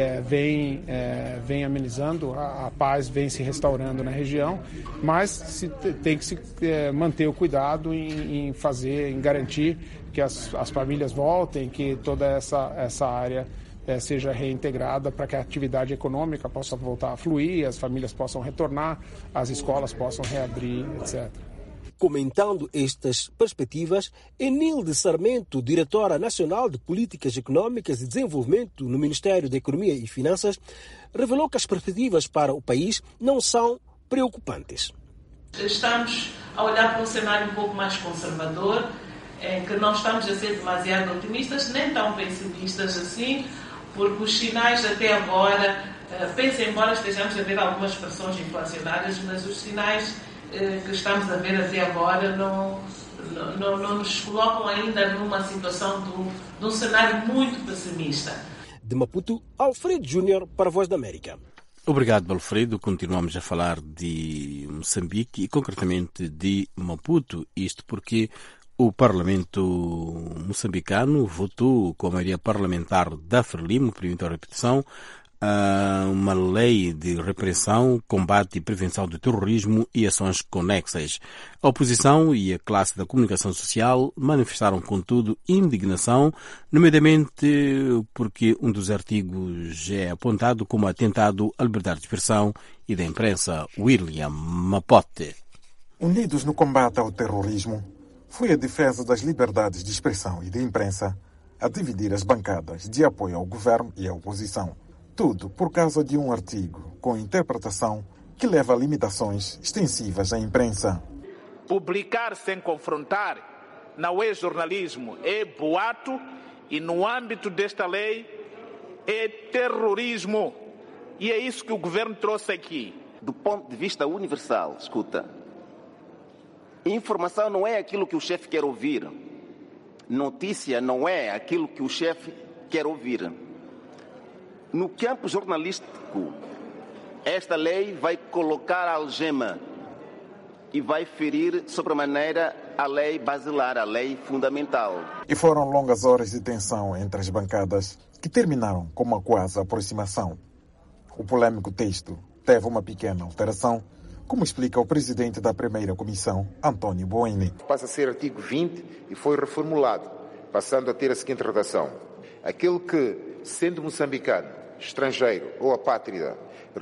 vem amenizando, a paz vem se restaurando na região, mas tem que se manter o cuidado em garantir que as famílias voltem, que toda essa área seja reintegrada para que a atividade econômica possa voltar a fluir, as famílias possam retornar, as escolas possam reabrir, etc. Comentando estas perspectivas, Enilde Sarmento, diretora nacional de Políticas Econômicas e Desenvolvimento no Ministério da Economia e Finanças, revelou que as perspectivas para o país não são preocupantes. Estamos a olhar para um cenário um pouco mais conservador, em que não estamos a ser demasiado otimistas, nem tão pessimistas assim, porque os sinais até agora, embora estejamos a ver algumas pressões inflacionárias, mas os sinais que estamos a ver até agora não nos colocam ainda numa situação de um cenário muito pessimista. De Maputo, Alfredo Júnior para a Voz da América. Obrigado, Alfredo. Continuamos a falar de Moçambique e concretamente de Maputo, isto porque o Parlamento moçambicano votou com a maioria parlamentar da Frelimo, permite a repetição, uma lei de repressão, combate e prevenção do terrorismo e ações conexas. A oposição e a classe da comunicação social manifestaram, contudo, indignação, nomeadamente porque um dos artigos é apontado como atentado à liberdade de expressão e da imprensa. William Mapote. Unidos no combate ao terrorismo, foi a defesa das liberdades de expressão e de imprensa a dividir as bancadas de apoio ao governo e à oposição. Tudo por causa de um artigo com interpretação que leva a limitações extensivas à imprensa. Publicar sem confrontar não é jornalismo, é boato, e no âmbito desta lei é terrorismo. E é isso que o governo trouxe aqui. Do ponto de vista universal, escuta, informação não é aquilo que o chefe quer ouvir. Notícia não é aquilo que o chefe quer ouvir. No campo jornalístico, esta lei vai colocar a algema e vai ferir sobremaneira a lei basilar, a lei fundamental. E foram longas horas de tensão entre as bancadas que terminaram com uma quase aproximação. O polêmico texto teve uma pequena alteração, como explica o presidente da primeira comissão, António Boini. Passa a ser artigo 20 e foi reformulado, passando a ter a seguinte redação. Aquele que, sendo moçambicano, estrangeiro ou apátrida,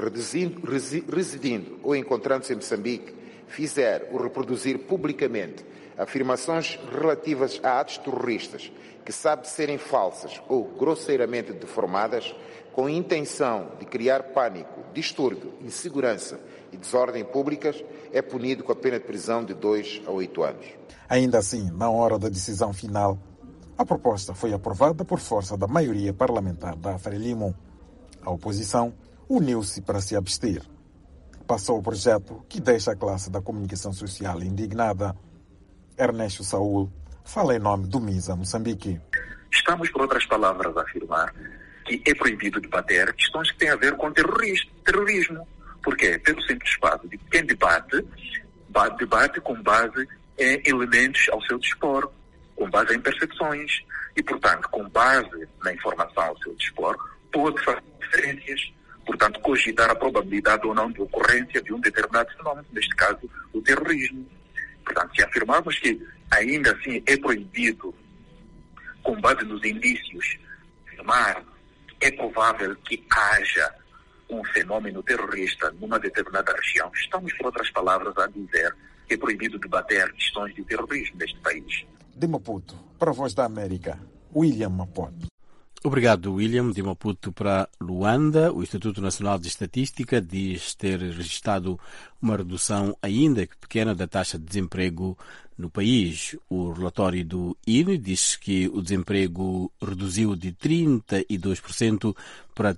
residindo ou encontrando-se em Moçambique, fizer ou reproduzir publicamente afirmações relativas a atos terroristas que sabe serem falsas ou grosseiramente deformadas, com a intenção de criar pânico, distúrbio, insegurança e desordem públicas, é punido com a pena de prisão de 2 a 8 anos. Ainda assim, na hora da decisão final, a proposta foi aprovada por força da maioria parlamentar da Frelimo. A oposição uniu-se para se abster. Passou o projeto que deixa a classe da comunicação social indignada. Ernesto Saúl fala em nome do MISA Moçambique. Estamos, por outras palavras, a afirmar que é proibido debater questões que têm a ver com terrorismo. Por quê? Pelo simples fato de quem debate com base em elementos ao seu dispor, com base em percepções e, portanto, com base na informação ao seu dispor, pode fazer diferenças. Portanto, cogitar a probabilidade ou não de ocorrência de um determinado fenómeno, neste caso, o terrorismo. Portanto, se afirmarmos que ainda assim é proibido, com base nos indícios, afirmar é provável que haja um fenômeno terrorista numa determinada região, estamos, por outras palavras, a dizer que é proibido debater questões de terrorismo neste país. De Maputo, para a Voz da América, William Maputo. Obrigado, William. De Maputo para Luanda, o Instituto Nacional de Estatística diz ter registrado uma redução, ainda que pequena, da taxa de desemprego no país. O relatório do INE diz que o desemprego reduziu de 32% para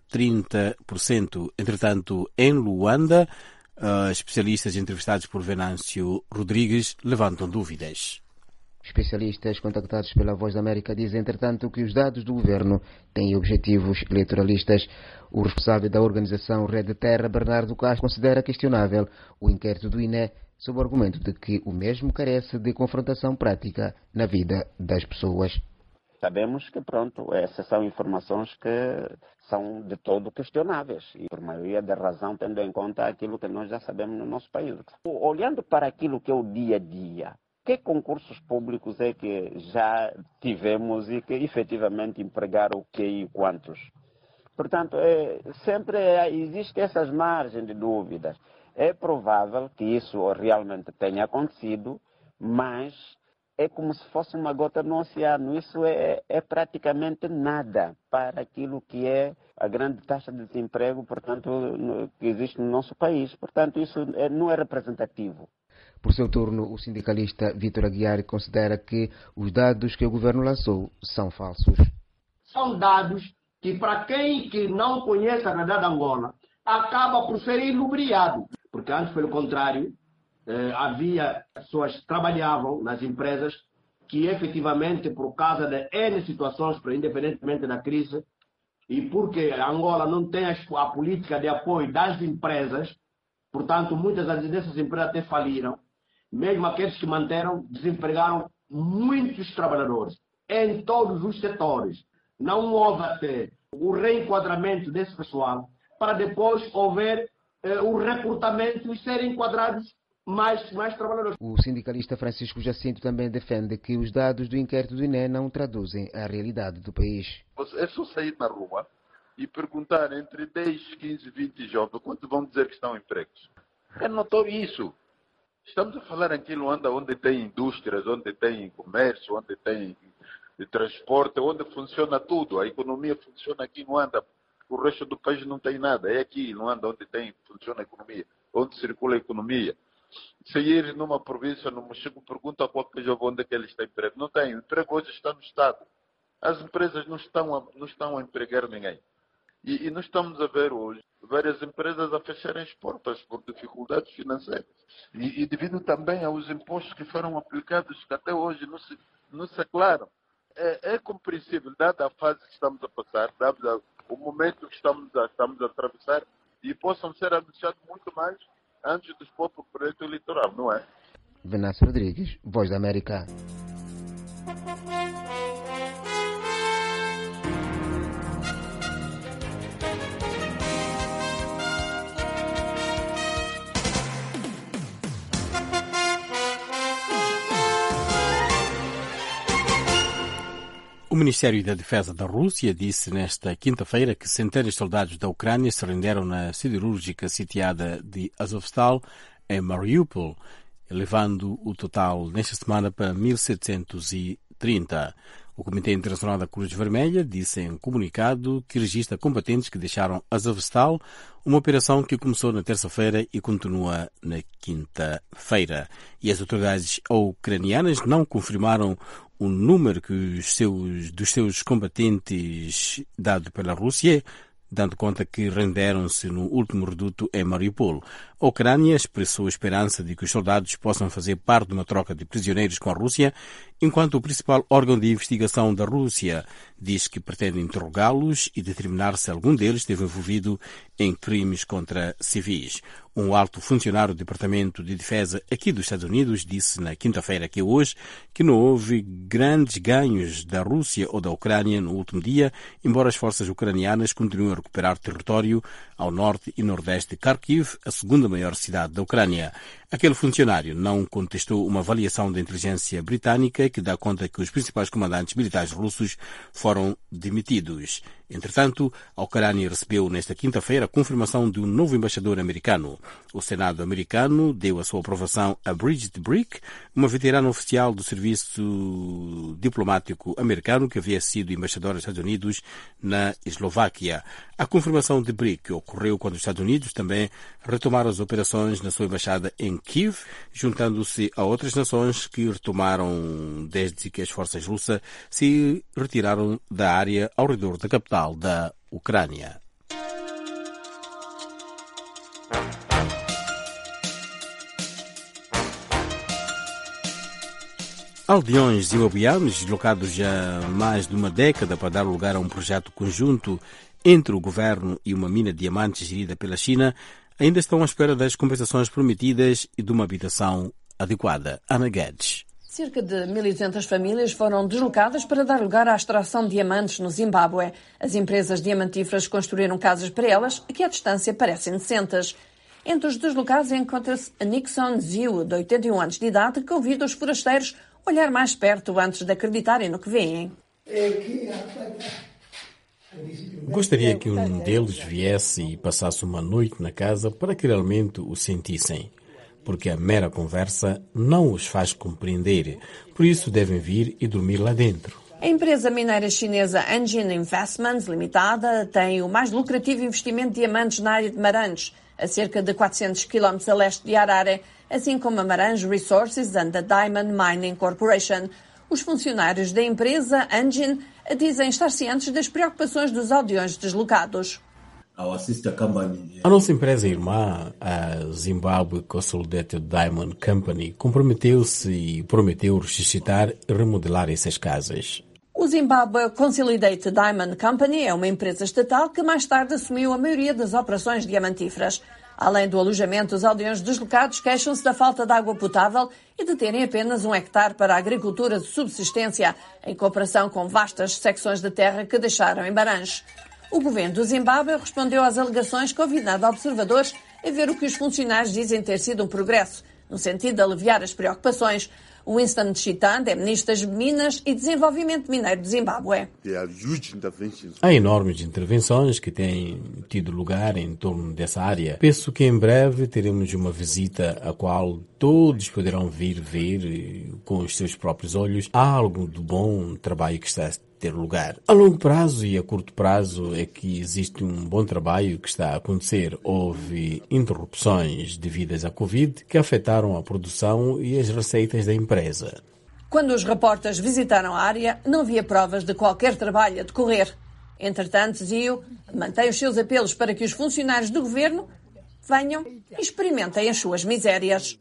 30%. Entretanto, em Luanda, especialistas entrevistados por Venâncio Rodrigues levantam dúvidas. Especialistas contactados pela Voz da América dizem, entretanto, que os dados do governo têm objetivos eleitoralistas. O responsável da organização Rede Terra, Bernardo Castro, considera questionável o inquérito do INE sob o argumento de que o mesmo carece de confrontação prática na vida das pessoas. Sabemos que, essas são informações que são de todo questionáveis e, por maioria da razão, tendo em conta aquilo que nós já sabemos no nosso país. Olhando para aquilo que é o dia a dia, que concursos públicos é que já tivemos e que efetivamente empregaram o quê e quantos? Portanto, sempre existem essas margens de dúvidas. É provável que isso realmente tenha acontecido, mas é como se fosse uma gota no oceano. Isso é praticamente nada para aquilo que é a grande taxa de desemprego, portanto, que existe no nosso país. Portanto, isso não é representativo. Por seu turno, o sindicalista Vítor Aguiar considera que os dados que o governo lançou são falsos. São dados que, para quem que não conhece a realidade Angola, acaba por ser ilubriado. Porque antes, pelo contrário, havia pessoas que trabalhavam nas empresas que efetivamente, por causa de N situações, independentemente da crise, e porque a Angola não tem a política de apoio das empresas, portanto, muitas dessas empresas até faliram. Mesmo aqueles que manteram, desempregaram muitos trabalhadores em todos os setores. Não houve até o reenquadramento desse pessoal para depois houver o recrutamento e serem enquadrados mais trabalhadores. O sindicalista Francisco Jacinto também defende que os dados do inquérito do INE não traduzem a realidade do país. É só sair na rua e perguntar entre 10, 15, 20 jovens quanto vão dizer que estão empregos. Quem notou isso? Estamos a falar aquilo onde tem indústrias, onde tem comércio, onde tem de transporte, onde funciona tudo. A economia funciona aqui, não anda. O resto do país não tem nada. É aqui, não anda onde funciona a economia, onde circula a economia. Se ir numa província, no Mochico, pergunta a qualquer jovem onde é que ele está emprego. Não tem. O emprego hoje está no Estado. As empresas não estão a empregar ninguém. E nós estamos a ver hoje várias empresas a fecharem as portas por dificuldades financeiras. E devido também aos impostos que foram aplicados, que até hoje não se aclaram. É compreensível, dada a fase que estamos a passar, dado o momento que estamos a atravessar, e possam ser anunciados muito mais antes do próprio projeto eleitoral, não é? Venâncio Rodrigues, Voz da América. O Ministério da Defesa da Rússia disse nesta quinta-feira que centenas de soldados da Ucrânia se renderam na siderúrgica sitiada de Azovstal, em Mariupol, elevando o total nesta semana para 1.730. O Comitê Internacional da Cruz Vermelha disse em comunicado que registra combatentes que deixaram Azovstal, uma operação que começou na terça-feira e continua na quinta-feira. E as autoridades ucranianas não confirmaram o número dos seus combatentes dado pela Rússia, dando conta que renderam-se no último reduto em Mariupol. A Ucrânia expressou a esperança de que os soldados possam fazer parte de uma troca de prisioneiros com a Rússia, enquanto o principal órgão de investigação da Rússia diz que pretende interrogá-los e determinar se algum deles esteve envolvido em crimes contra civis. Um alto funcionário do Departamento de Defesa aqui dos Estados Unidos disse na quinta-feira que hoje que não houve grandes ganhos da Rússia ou da Ucrânia no último dia, embora as forças ucranianas continuem a recuperar território ao norte e nordeste de Kharkiv, a segunda maior cidade da Ucrânia. Aquele funcionário não contestou uma avaliação da inteligência britânica que dá conta que os principais comandantes militares russos foram demitidos. Entretanto, a Ucrânia recebeu nesta quinta-feira a confirmação de um novo embaixador americano. O Senado americano deu a sua aprovação a Bridget Brick, uma veterana oficial do serviço diplomático americano que havia sido embaixadora dos Estados Unidos na Eslováquia. A confirmação de Brick ocorreu quando os Estados Unidos também retomaram as operações na sua embaixada em Kiev, juntando-se a outras nações que retomaram desde que as forças russas se retiraram da área ao redor da capital da Ucrânia. Aldeões zimbabuianos, deslocados há mais de uma década para dar lugar a um projeto conjunto entre o governo e uma mina de diamantes gerida pela China, ainda estão à espera das compensações prometidas e de uma habitação adequada. Ana Guedes. Cerca de 1.200 famílias foram deslocadas para dar lugar à extração de diamantes no Zimbábue. As empresas diamantíferas construíram casas para elas que à distância parecem decentes. Entre os deslocados encontra-se Nixon Ziu, de 81 anos de idade, que convida os forasteiros a olhar mais perto antes de acreditarem no que veem. Gostaria que um deles viesse e passasse uma noite na casa para que realmente o sentissem, porque a mera conversa não os faz compreender, por isso devem vir e dormir lá dentro. A empresa mineira chinesa Anjin Investments Limitada tem o mais lucrativo investimento de diamantes na área de Marange, a cerca de 400 km a leste de Harare, assim como a Marange Resources and the Diamond Mining Corporation. Os funcionários da empresa Anjin dizem estar cientes das preocupações dos aldeões deslocados. A nossa empresa irmã, a Zimbabwe Consolidated Diamond Company, comprometeu-se e prometeu ressuscitar e remodelar essas casas. O Zimbabwe Consolidated Diamond Company é uma empresa estatal que mais tarde assumiu a maioria das operações diamantíferas. Além do alojamento, os aldeões deslocados queixam-se da falta de água potável e de terem apenas 1 hectare para a agricultura de subsistência, em comparação com vastas secções de terra que deixaram em Marange. O governo do Zimbábue respondeu às alegações, convidando observadores a ver o que os funcionários dizem ter sido um progresso, no sentido de aliviar as preocupações. Winston Chitanda é ministro das Minas e Desenvolvimento Mineiro de Zimbábue. Há enormes intervenções que têm tido lugar em torno dessa área. Penso que em breve teremos uma visita a qual todos poderão vir ver com os seus próprios olhos algo do bom trabalho que está a ter lugar. A longo prazo e a curto prazo é que existe um bom trabalho que está a acontecer. Houve interrupções devidas à Covid que afetaram a produção e as receitas da empresa. Quando os repórteres visitaram a área, não havia provas de qualquer trabalho a decorrer. Entretanto, Zio mantém os seus apelos para que os funcionários do governo venham e experimentem as suas misérias.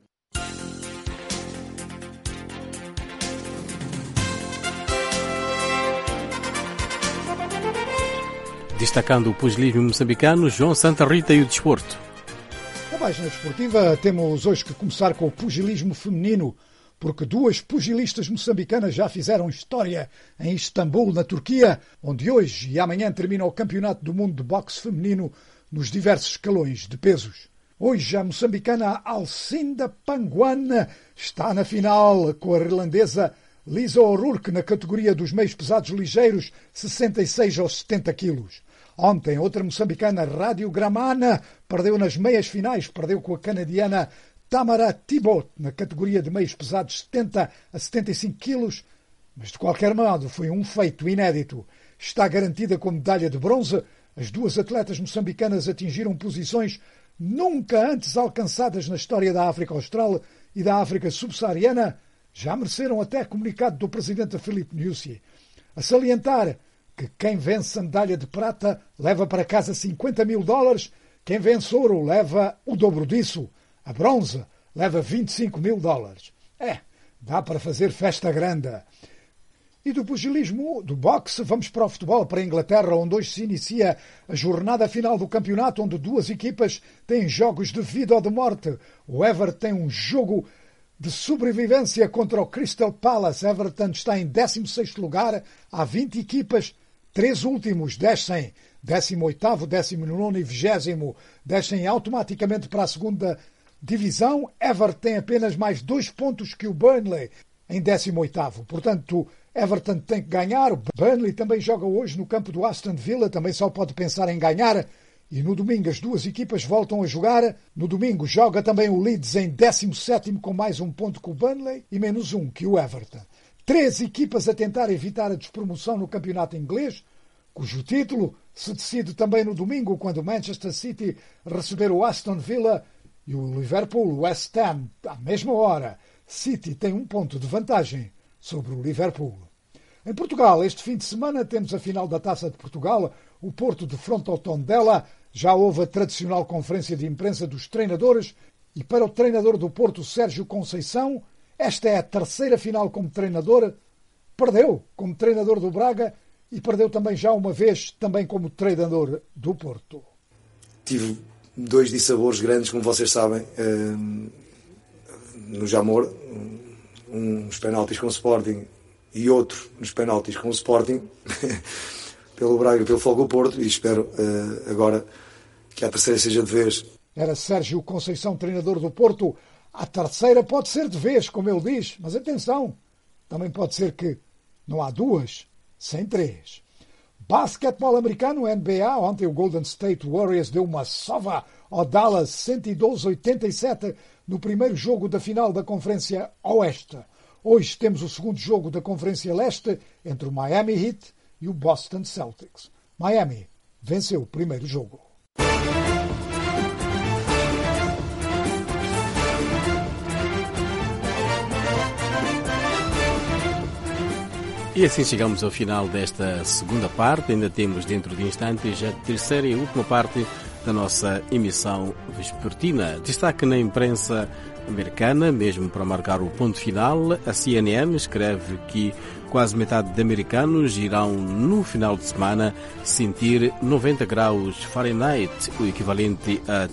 Destacando o pugilismo moçambicano, João Santa Rita e o desporto. Na página desportiva temos hoje que começar com o pugilismo feminino, porque duas pugilistas moçambicanas já fizeram história em Istambul, na Turquia, onde hoje e amanhã termina o Campeonato do Mundo de Boxe Feminino nos diversos escalões de pesos. Hoje a moçambicana Alcinda Panguana está na final com a irlandesa Lisa O'Rourke na categoria dos meios pesados ligeiros, 66 aos 70 quilos. Ontem, outra moçambicana, Rádio Gramana, perdeu nas meias finais, perdeu com a canadiana Tamara Thibault na categoria de meios pesados 70 a 75 quilos, mas de qualquer modo foi um feito inédito. Está garantida com medalha de bronze. As duas atletas moçambicanas atingiram posições nunca antes alcançadas na história da África Austral e da África Subsaariana. Já mereceram até comunicado do presidente Filipe Nyusi. A salientar que quem vence a medalha de prata leva para casa $50 mil, quem vence ouro leva o dobro disso. A bronze leva $25 mil. Dá para fazer festa grande. E do pugilismo, do boxe, vamos para o futebol, para a Inglaterra, onde hoje se inicia a jornada final do campeonato, onde duas equipas têm jogos de vida ou de morte. O Everton tem um jogo de sobrevivência contra o Crystal Palace. Everton está em 16º lugar. Há 20 equipas, 3 últimos descem, 18º, 19º e 20º, descem automaticamente para a segunda divisão. Everton tem apenas mais 2 pontos que o Burnley em 18º. Portanto, Everton tem que ganhar. O Burnley também joga hoje no campo do Aston Villa, também só pode pensar em ganhar. E no domingo as duas equipas voltam a jogar. No domingo joga também o Leeds em 17º com mais 1 ponto que o Burnley e menos 1 que o Everton. 3 equipas a tentar evitar a despromoção no campeonato inglês, cujo título se decide também no domingo, quando o Manchester City receber o Aston Villa e o Liverpool, o West Ham, à mesma hora. City tem 1 ponto de vantagem sobre o Liverpool. Em Portugal, este fim de semana, temos a final da Taça de Portugal. O Porto defronta o Tondela. Já houve a tradicional conferência de imprensa dos treinadores. E para o treinador do Porto, Sérgio Conceição, esta é a 3ª final como treinador. Perdeu como treinador do Braga e perdeu também já uma vez também como treinador do Porto. Tive 2 dissabores grandes, como vocês sabem, no Jamor. Uns penaltis com o Sporting e outro nos penaltis com o Sporting pelo Braga e pelo Fogo Porto, e espero agora que a 3ª seja de vez. Era Sérgio Conceição, treinador do Porto. A 3ª pode ser de vez, como ele diz, mas atenção, também pode ser que não há 2 sem 3. Basquetebol americano, NBA, ontem o Golden State Warriors deu uma sova ao Dallas 112-87 no primeiro jogo da final da Conferência Oeste. Hoje temos o segundo jogo da Conferência Leste entre o Miami Heat e o Boston Celtics. Miami venceu o primeiro jogo. E assim chegamos ao final desta segunda parte. Ainda temos dentro de instantes a 3ª e última parte da nossa emissão vespertina. Destaque na imprensa americana, mesmo para marcar o ponto final, a CNN escreve que quase metade de americanos irão no final de semana sentir 90 graus Fahrenheit, o equivalente a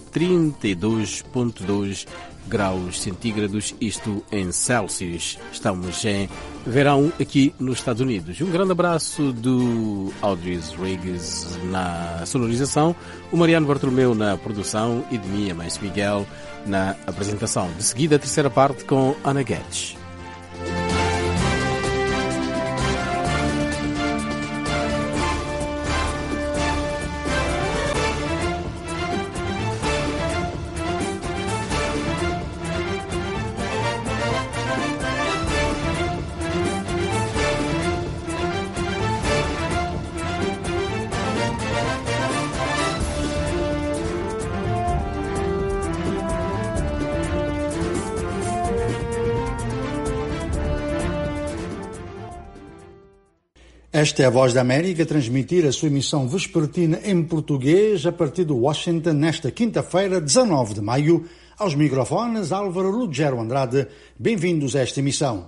32,2 graus centígrados, isto em Celsius. Estamos em verão aqui nos Estados Unidos. Um grande abraço do Audrey Riggs na sonorização, o Mariano Bartolomeu na produção e de mim, a Maestro Miguel, na apresentação. De seguida, a 3ª parte com Ana Guedes. Esta é a Voz da América, transmitir a sua emissão vespertina em português a partir de Washington nesta quinta-feira, 19 de maio. Aos microfones, Álvaro Ruggiero Andrade. Bem-vindos a esta emissão.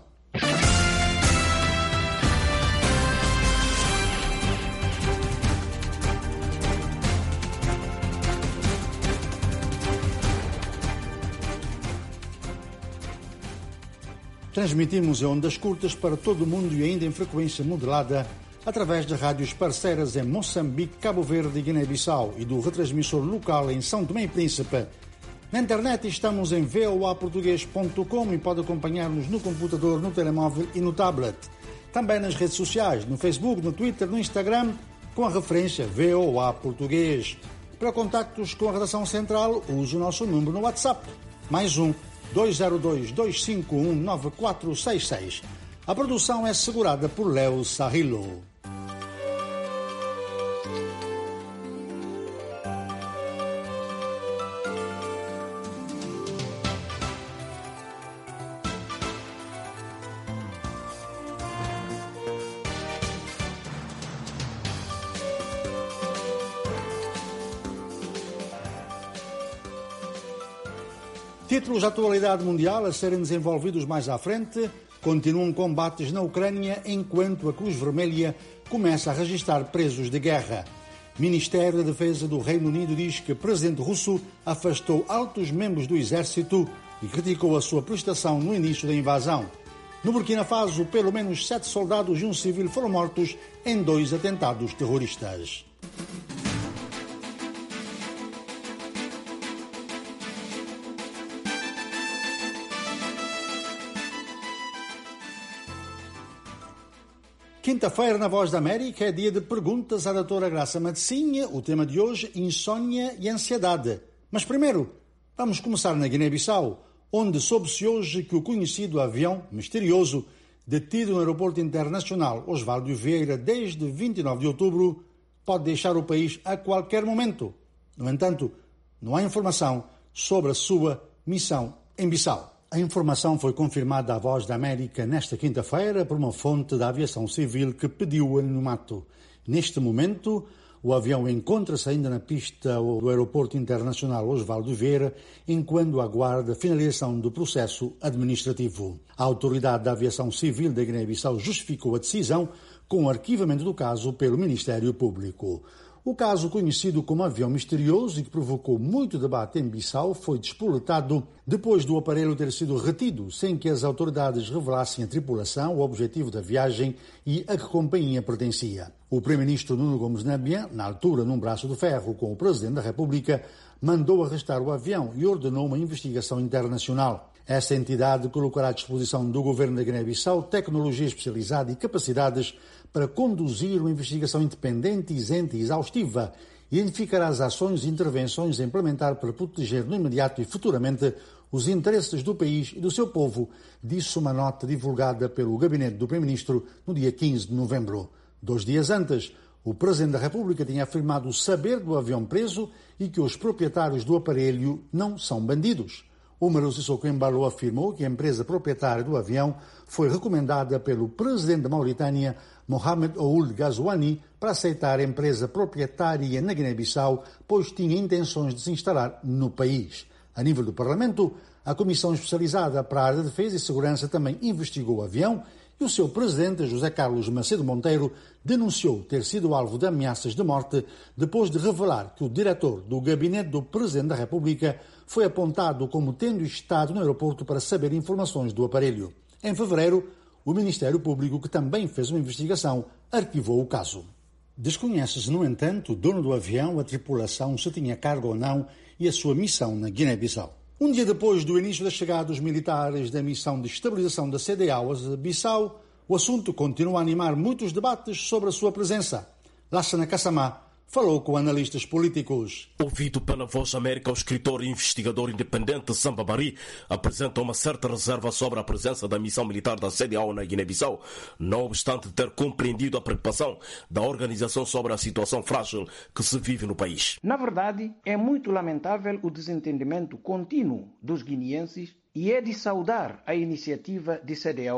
Transmitimos em ondas curtas para todo o mundo e ainda em frequência modulada através de rádios parceiras em Moçambique, Cabo Verde e Guiné-Bissau e do retransmissor local em São Tomé e Príncipe. Na internet estamos em voaportugues.com e pode acompanhar-nos no computador, no telemóvel e no tablet. Também nas redes sociais, no Facebook, no Twitter, no Instagram, com a referência VOA Português. Para contactos com a redação central, use o nosso número no WhatsApp. Mais 202-251-9466. A produção é assegurada por Léo Sarrilo. Títulos de atualidade mundial a serem desenvolvidos mais à frente. Continuam combates na Ucrânia enquanto a Cruz Vermelha começa a registrar presos de guerra. Ministério da Defesa do Reino Unido diz que o presidente russo afastou altos membros do exército e criticou a sua prestação no início da invasão. No Burkina Faso, pelo menos 7 soldados e um civil foram mortos em 2 atentados terroristas. Quinta-feira, na Voz da América, é dia de perguntas à doutora Graça Matsinha. O tema de hoje, insônia e ansiedade. Mas primeiro, vamos começar na Guiné-Bissau, onde soube-se hoje que o conhecido avião misterioso, detido no aeroporto internacional Osvaldo Vieira desde 29 de outubro, pode deixar o país a qualquer momento. No entanto, não há informação sobre a sua missão em Bissau. A informação foi confirmada à Voz da América nesta quinta-feira por uma fonte da aviação civil que pediu o anonimato. Neste momento, o avião encontra-se ainda na pista do Aeroporto Internacional Osvaldo Vieira, enquanto aguarda a finalização do processo administrativo. A Autoridade da Aviação Civil da Guiné-Bissau justificou a decisão com o arquivamento do caso pelo Ministério Público. O caso, conhecido como avião misterioso e que provocou muito debate em Bissau, foi despoletado depois do aparelho ter sido retido, sem que as autoridades revelassem a tripulação, o objetivo da viagem e a que companhia pertencia. O primeiro-ministro Nuno Gomes Nabian, na altura num braço de ferro com o Presidente da República, mandou arrestar o avião e ordenou uma investigação internacional. Essa entidade colocará à disposição do governo da Guiné-Bissau tecnologia especializada e capacidades para conduzir uma investigação independente, isenta e exaustiva, e identificará as ações e intervenções a implementar para proteger no imediato e futuramente os interesses do país e do seu povo, disse uma nota divulgada pelo gabinete do Primeiro-Ministro no dia 15 de novembro. 2 dias antes, o Presidente da República tinha afirmado saber do avião preso e que os proprietários do aparelho não são bandidos. Umaru Sissoko Embalo afirmou que a empresa proprietária do avião foi recomendada pelo presidente da Mauritânia, Mohamed Ould Ghazouani, para aceitar a empresa proprietária na Guiné-Bissau, pois tinha intenções de se instalar no país. A nível do Parlamento, a Comissão Especializada para a Área de Defesa e Segurança também investigou o avião e o seu presidente, José Carlos Macedo Monteiro, denunciou ter sido alvo de ameaças de morte depois de revelar que o diretor do gabinete do Presidente da República foi apontado como tendo estado no aeroporto para saber informações do aparelho. Em fevereiro, o Ministério Público, que também fez uma investigação, arquivou o caso. Desconhece-se, no entanto, o dono do avião, a tripulação, se tinha cargo ou não e a sua missão na Guiné-Bissau. Um dia depois do início da chegada dos militares da missão de estabilização da CDAO a Bissau, o assunto continua a animar muitos debates sobre a sua presença. Lassana Kassamá falou com analistas políticos. Ouvido pela Voz América, o escritor e investigador independente Samba Bari apresenta uma certa reserva sobre a presença da missão militar da CDAO na Guiné-Bissau, não obstante ter compreendido a preocupação da organização sobre a situação frágil que se vive no país. Na verdade, é muito lamentável o desentendimento contínuo dos guineenses e é de saudar a iniciativa de CDAO.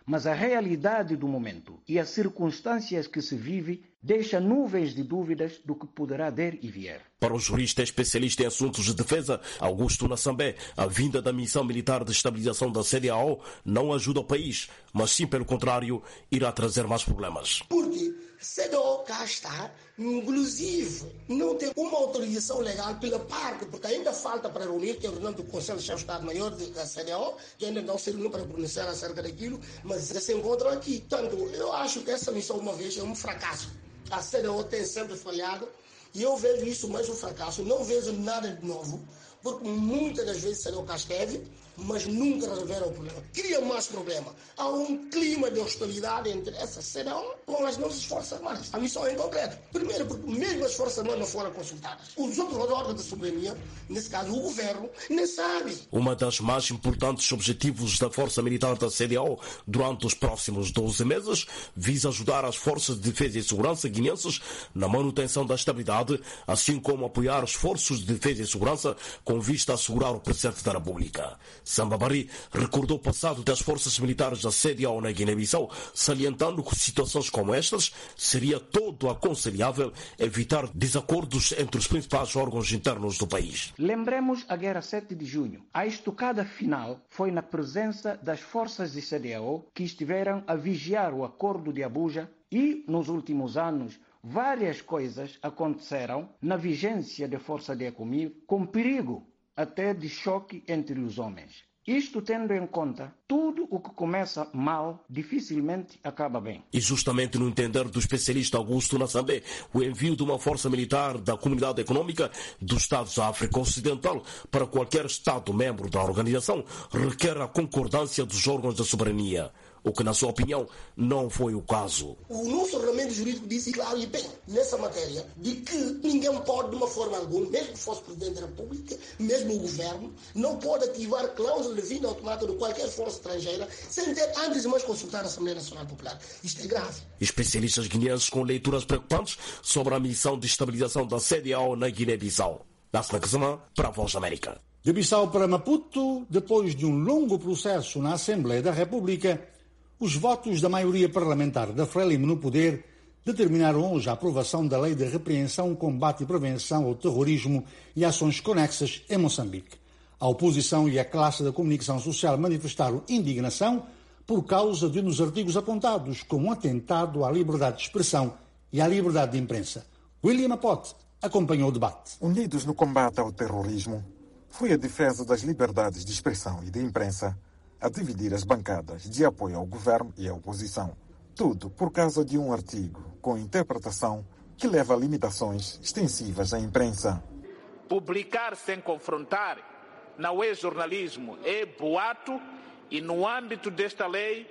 Mas a realidade do momento e as circunstâncias que se vive deixa nuvens de dúvidas do que poderá der e vier. Para o jurista especialista em assuntos de defesa, Augusto Nassambé, a vinda da missão militar de estabilização da CEDEAO não ajuda o país, mas sim, pelo contrário, irá trazer mais problemas. Porque CEDEAO cá está, inclusive, não tem uma autorização legal pela parte, porque ainda falta para reunir, que é o reunião do Conselho de Chefe de Estado-Maior da CEDEAO, que ainda não se reuniu para pronunciar acerca daquilo, mas já se encontram aqui. Portanto, eu acho que essa missão, uma vez, é um fracasso. A CEDEAO tem sempre falhado e eu vejo isso mais um fracasso. Não vejo nada de novo, porque muitas das vezes a CEDEAO cá esteve, mas nunca resolveram o problema. Cria mais problema. Há um clima de hostilidade entre essa CEDEAO com as nossas Forças Armadas. A missão é incompleta. Primeiro, porque mesmo as Forças Armadas não foram consultadas. Os outros órgãos da soberania, nesse caso o governo, nem sabe. Uma das mais importantes objetivos da Força Militar da CEDEAO durante os próximos 12 meses visa ajudar as Forças de Defesa e Segurança guineenses na manutenção da estabilidade, assim como apoiar esforços de defesa e segurança com vista a assegurar o Presidente da República. Samba Barry recordou o passado das forças militares da CEDEAO na Guiné-Bissau, salientando que situações como estas seria todo aconselhável evitar desacordos entre os principais órgãos internos do país. Lembremos a Guerra 7 de Junho. A estocada final foi na presença das forças de CEDEAO que estiveram a vigiar o Acordo de Abuja e, nos últimos anos, várias coisas aconteceram na vigência de Força de ECOMIG, com perigo até de choque entre os homens. Isto tendo em conta, tudo o que começa mal, dificilmente acaba bem. E justamente no entender do especialista Augusto Nassambé, o envio de uma força militar da Comunidade Econômica dos Estados da África Ocidental para qualquer Estado membro da organização requer a concordância dos órgãos da soberania, o que, na sua opinião, não foi o caso. O nosso ordenamento jurídico disse claro e bem, nessa matéria, de que ninguém pode, de uma forma alguma, mesmo que fosse Presidente da República, mesmo o Governo, não pode ativar cláusula de vinda automática de qualquer força estrangeira sem ter antes de mais consultar a Assembleia Nacional Popular. Isto é grave. Especialistas guineenses com leituras preocupantes sobre a missão de estabilização da CEDEAO na Guiné-Bissau. Nasna Kazama, para a Voz da América. De Bissau para Maputo, depois de um longo processo na Assembleia da República, os votos da maioria parlamentar da Frelimo no poder determinaram hoje a aprovação da Lei de Repreensão, Combate e Prevenção ao Terrorismo e Ações Conexas em Moçambique. A oposição e a classe da comunicação social manifestaram indignação por causa de um dos artigos apontados como um atentado à liberdade de expressão e à liberdade de imprensa. William Apote acompanhou o debate. Unidos no combate ao terrorismo, foi a defesa das liberdades de expressão e de imprensa a dividir as bancadas de apoio ao governo e à oposição. Tudo por causa de um artigo com interpretação que leva a limitações extensivas à imprensa. Publicar sem confrontar não é jornalismo, é boato, e no âmbito desta lei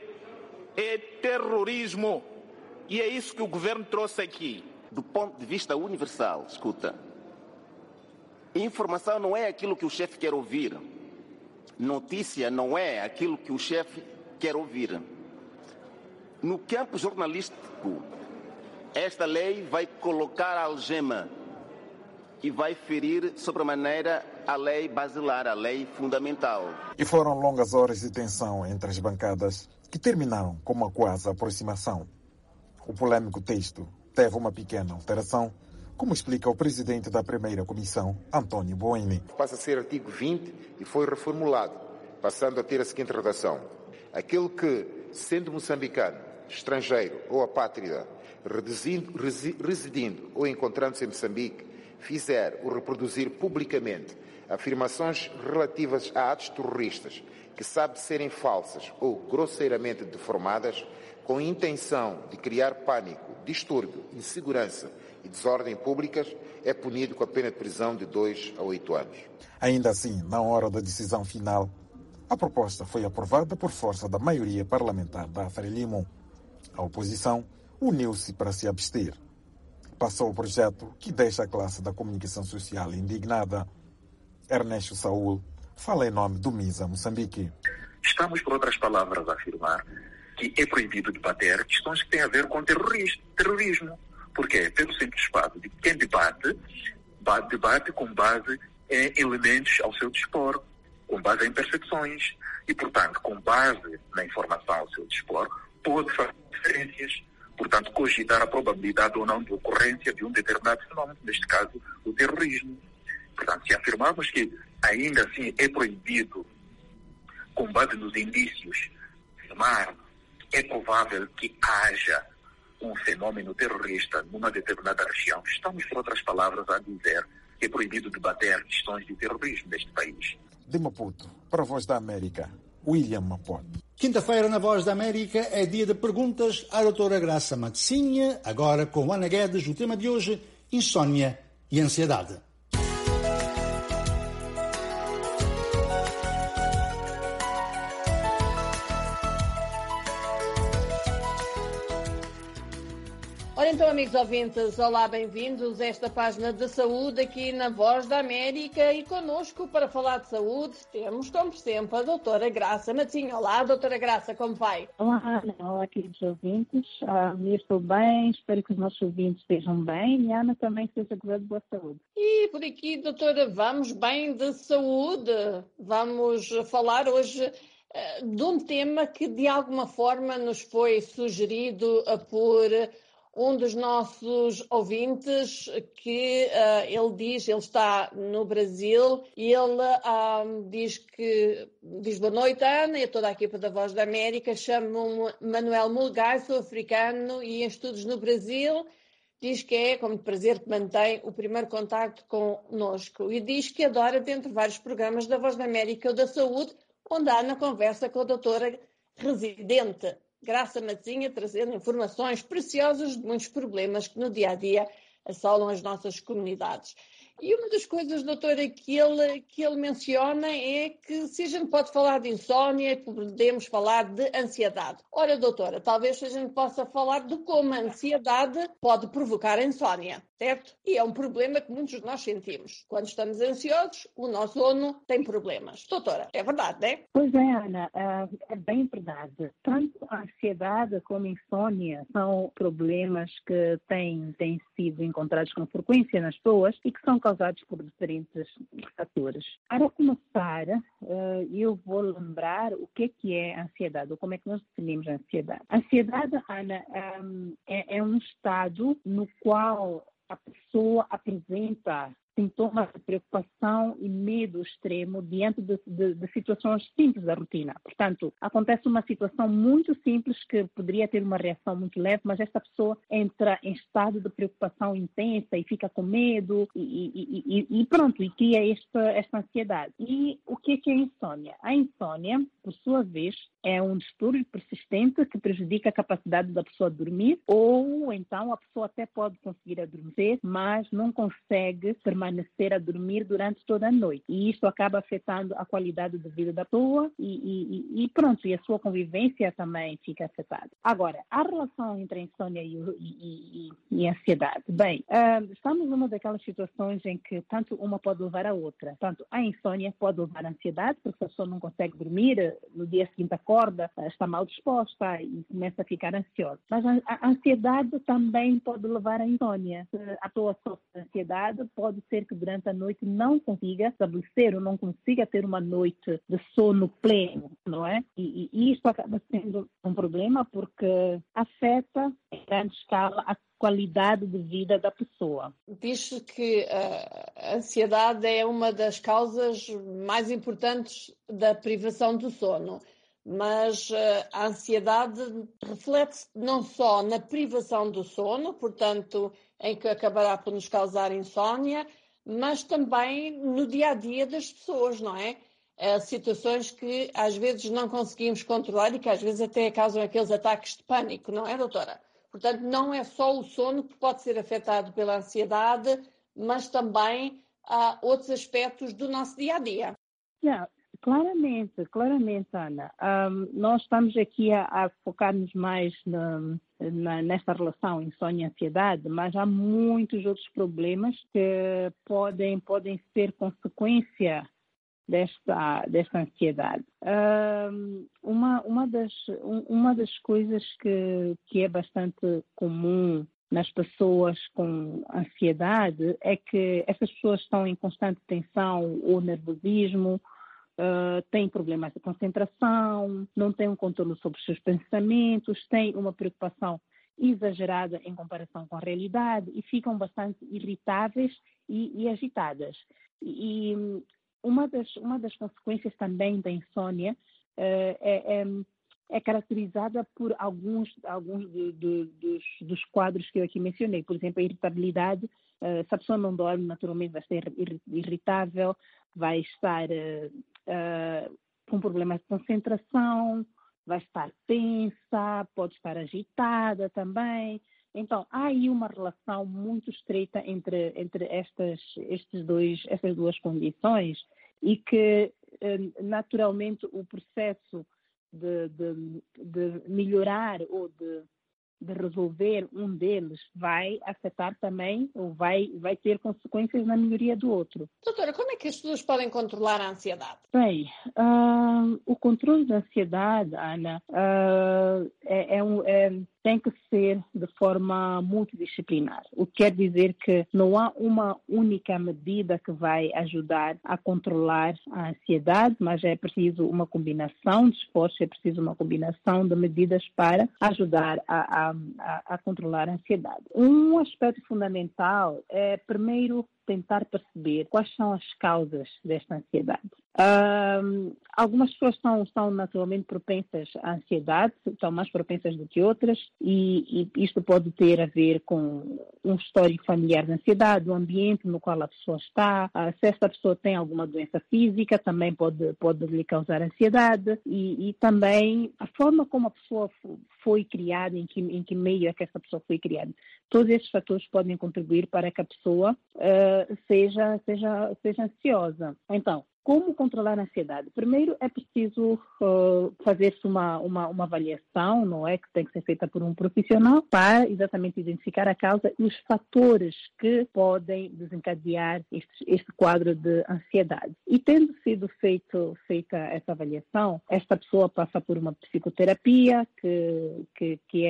é terrorismo. E é isso que o governo trouxe aqui. Do ponto de vista universal, escuta, informação não é aquilo que o chefe quer ouvir. Notícia não é aquilo que o chefe quer ouvir. No campo jornalístico, esta lei vai colocar a algema e vai ferir sobremaneira a lei basilar, a lei fundamental. E foram longas horas de tensão entre as bancadas que terminaram com uma quase aproximação. O polêmico texto teve uma pequena alteração, como explica o presidente da primeira comissão, António Boini. Passa a ser artigo 20 e foi reformulado, passando a ter a seguinte redação. Aquele que, sendo moçambicano, estrangeiro ou apátrida, residindo ou encontrando-se em Moçambique, fizer ou reproduzir publicamente afirmações relativas a atos terroristas que sabe serem falsas ou grosseiramente deformadas, com intenção de criar pânico, distúrbio, insegurança e desordem públicas, é punido com a pena de prisão de 2 a 8 anos. Ainda assim, na hora da decisão final, a proposta foi aprovada por força da maioria parlamentar da Frelimo. A oposição uniu-se para se abster. Passou o projeto que deixa a classe da comunicação social indignada. Ernesto Saúl fala em nome do MISA Moçambique. Estamos, por outras palavras, a afirmar que é proibido debater questões que têm a ver com terrorismo. Porque, pelo simples fato de quem debate com base em elementos ao seu dispor. com base em percepções e, portanto, com base na informação ao seu dispor, pode fazer diferenças, portanto, cogitar a probabilidade ou não de ocorrência de um determinado fenómeno, neste caso, o terrorismo. Portanto, se afirmarmos que ainda assim é proibido, com base nos indícios, afirmar é provável que haja um fenômeno terrorista numa determinada região, estamos, por outras palavras, a dizer que é proibido debater questões de terrorismo neste país. De Maputo, para a Voz da América, William Maputo. Quinta-feira, na Voz da América, é dia de perguntas à doutora Graça Matsinha, agora com Ana Guedes, o tema de hoje, insônia e ansiedade. Ora então, amigos ouvintes, olá, bem-vindos a esta página de saúde aqui na Voz da América e connosco para falar de saúde temos, como sempre, a doutora Graça Matsinha. Olá, doutora Graça, como vai? Olá, Ana, olá, queridos ouvintes. Eu estou bem, espero que os nossos ouvintes estejam bem e a Ana também esteja com boa saúde. E por aqui, doutora, vamos bem de saúde. Vamos falar hoje de um tema que de alguma forma nos foi sugerido por um dos nossos ouvintes, que ele está no Brasil e ele diz boa noite, Ana, e a toda a equipa da Voz da América. Chamo-me Manuel Mulgai, sou africano e em estudos no Brasil. Diz que é com muito prazer que mantém o primeiro contacto connosco e diz que adora, dentre vários programas da Voz da América ou da Saúde, onde a Ana conversa com a doutora residente Graça Matsinha, trazendo informações preciosas de muitos problemas que no dia-a-dia assolam as nossas comunidades. E uma das coisas, doutora, que ele menciona é que se a gente pode falar de insónia, podemos falar de ansiedade. Ora, doutora, talvez a gente possa falar de como a ansiedade pode provocar a insónia, certo? E é um problema que muitos de nós sentimos. Quando estamos ansiosos, o nosso sono tem problemas. Doutora, é verdade, não é? Pois é, Ana, é bem verdade. Tanto a ansiedade como a insônia são problemas que têm sido encontrados com frequência nas pessoas e que são causados por diferentes fatores. Para começar, eu vou lembrar o que é a ansiedade, ou como é que nós definimos a ansiedade. A ansiedade, Ana, é um estado no qual a pessoa apresenta sintomas de preocupação e medo extremo diante de situações simples da rotina. Portanto, acontece uma situação muito simples que poderia ter uma reação muito leve, mas esta pessoa entra em estado de preocupação intensa e fica com medo e pronto, e cria esta ansiedade. E o que é a insônia? A insônia, por sua vez, é um distúrbio persistente que prejudica a capacidade da pessoa de dormir, ou então a pessoa até pode conseguir adormecer, mas não consegue permanecer a dormir durante toda a noite. E isso acaba afetando a qualidade de vida da pessoa e pronto, e a sua convivência também fica afetada. Agora, a relação entre a insônia e a ansiedade. Bem, estamos numa daquelas situações em que tanto uma pode levar a outra. Tanto a insônia pode levar à ansiedade, porque a pessoa não consegue dormir, no dia seguinte acorda, está mal disposta e começa a ficar ansiosa. Mas a ansiedade também pode levar à insônia. Se a pessoa sofre de ansiedade, pode ser que durante a noite não consiga estabelecer ou não consiga ter uma noite de sono pleno, não é? E isto acaba sendo um problema porque afeta em grande escala a qualidade de vida da pessoa. Diz-se que a ansiedade é uma das causas mais importantes da privação do sono, mas a ansiedade reflete-se não só na privação do sono, portanto, em que acabará por nos causar insónia, mas também no dia-a-dia das pessoas, não é? Situações que às vezes não conseguimos controlar e que às vezes até causam aqueles ataques de pânico, não é, doutora? Portanto, não é só o sono que pode ser afetado pela ansiedade, mas também há outros aspectos do nosso dia-a-dia. Claramente, Ana. Nós estamos aqui a focar-nos mais nesta relação insônia-ansiedade, mas há muitos outros problemas que podem ser consequência desta ansiedade. Uma das coisas que é bastante comum nas pessoas com ansiedade é que essas pessoas estão em constante tensão ou nervosismo, têm problemas de concentração, não têm um controle sobre os seus pensamentos, têm uma preocupação exagerada em comparação com a realidade e ficam bastante irritáveis e agitadas. E uma das consequências também da insônia é caracterizada por alguns dos quadros que eu aqui mencionei. Por exemplo, a irritabilidade. Se a pessoa não dorme, naturalmente vai ser irritável, vai estar com problemas de concentração, vai estar tensa, pode estar agitada também. Então, há aí uma relação muito estreita entre essas duas condições e que, naturalmente, o processo de melhorar ou de resolver um deles vai afetar também ou vai ter consequências na melhoria do outro. Doutora, como é que as pessoas podem controlar a ansiedade? Bem, o controle da ansiedade, Ana, tem que ser de forma multidisciplinar. O que quer dizer que não há uma única medida que vai ajudar a controlar a ansiedade, mas é preciso uma combinação de esforços, é preciso uma combinação de medidas para ajudar a controlar a ansiedade. Um aspecto fundamental é, primeiro, tentar perceber quais são as causas desta ansiedade. Algumas pessoas são naturalmente propensas à ansiedade, são mais propensas do que outras, e isto pode ter a ver com um histórico familiar de ansiedade, o ambiente no qual a pessoa está, se essa pessoa tem alguma doença física, também pode lhe causar ansiedade, e também a forma como a pessoa foi criada, em que meio é que essa pessoa foi criada. Todos esses fatores podem contribuir para que a pessoa seja ansiosa. Então, como controlar a ansiedade? Primeiro, é preciso fazer-se uma avaliação, não é? Que tem que ser feita por um profissional para exatamente identificar a causa e os fatores que podem desencadear este quadro de ansiedade. E tendo sido feita essa avaliação, esta pessoa passa por uma psicoterapia que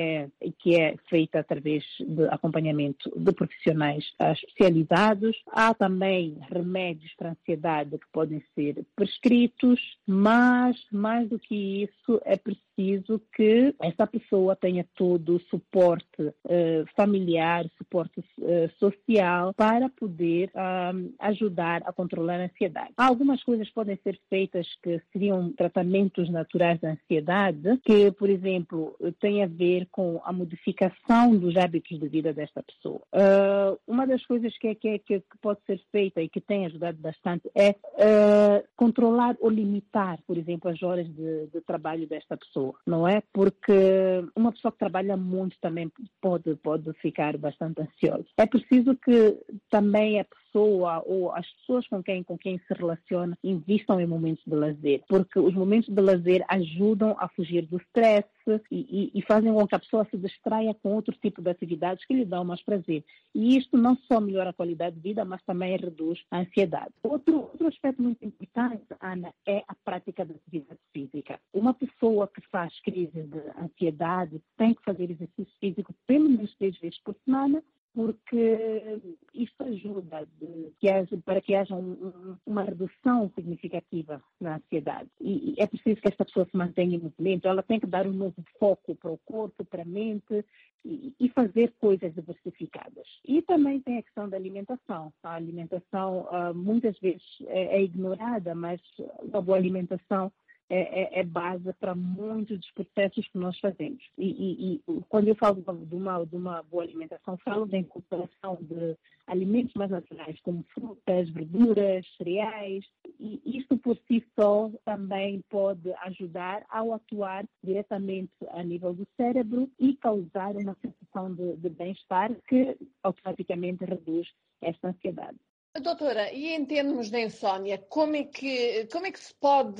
é feita através de acompanhamento de profissionais especializados. Há também remédios para a ansiedade que podem ser prescritos, mas mais do que isso é preciso que essa pessoa tenha todo o suporte familiar, suporte social para poder ajudar a controlar a ansiedade. Algumas coisas podem ser feitas que seriam tratamentos naturais da ansiedade, que, por exemplo, tem a ver com a modificação dos hábitos de vida desta pessoa. Uma das coisas que pode ser feita e que tem ajudado bastante é controlar ou limitar, por exemplo, as horas de trabalho desta pessoa, não é? Porque uma pessoa que trabalha muito também pode ficar bastante ansiosa. É preciso que também a pessoa ou as pessoas com quem se relaciona investam em momentos de lazer, porque os momentos de lazer ajudam a fugir do stress e fazem com que a pessoa se distraia com outro tipo de atividades que lhe dão mais prazer. E isto não só melhora a qualidade de vida, mas também reduz a ansiedade. Outro aspecto muito importante, Ana, é a prática da atividade física. Uma pessoa que faz crise de ansiedade tem que fazer exercício físico pelo menos 3 vezes por semana, porque isso ajuda para que haja uma redução significativa na ansiedade. E é preciso que esta pessoa se mantenha em movimento, ela tem que dar um novo foco para o corpo, para a mente e fazer coisas diversificadas. E também tem a questão da alimentação. A alimentação muitas vezes é ignorada, mas uma boa alimentação é base para muitos dos processos que nós fazemos. E quando eu falo de uma boa alimentação, falo da incorporação de alimentos mais naturais, como frutas, verduras, cereais. E isto por si só também pode ajudar ao atuar diretamente a nível do cérebro e causar uma sensação de bem-estar que automaticamente reduz esta ansiedade. Doutora, e em termos de insónia, como é que se pode,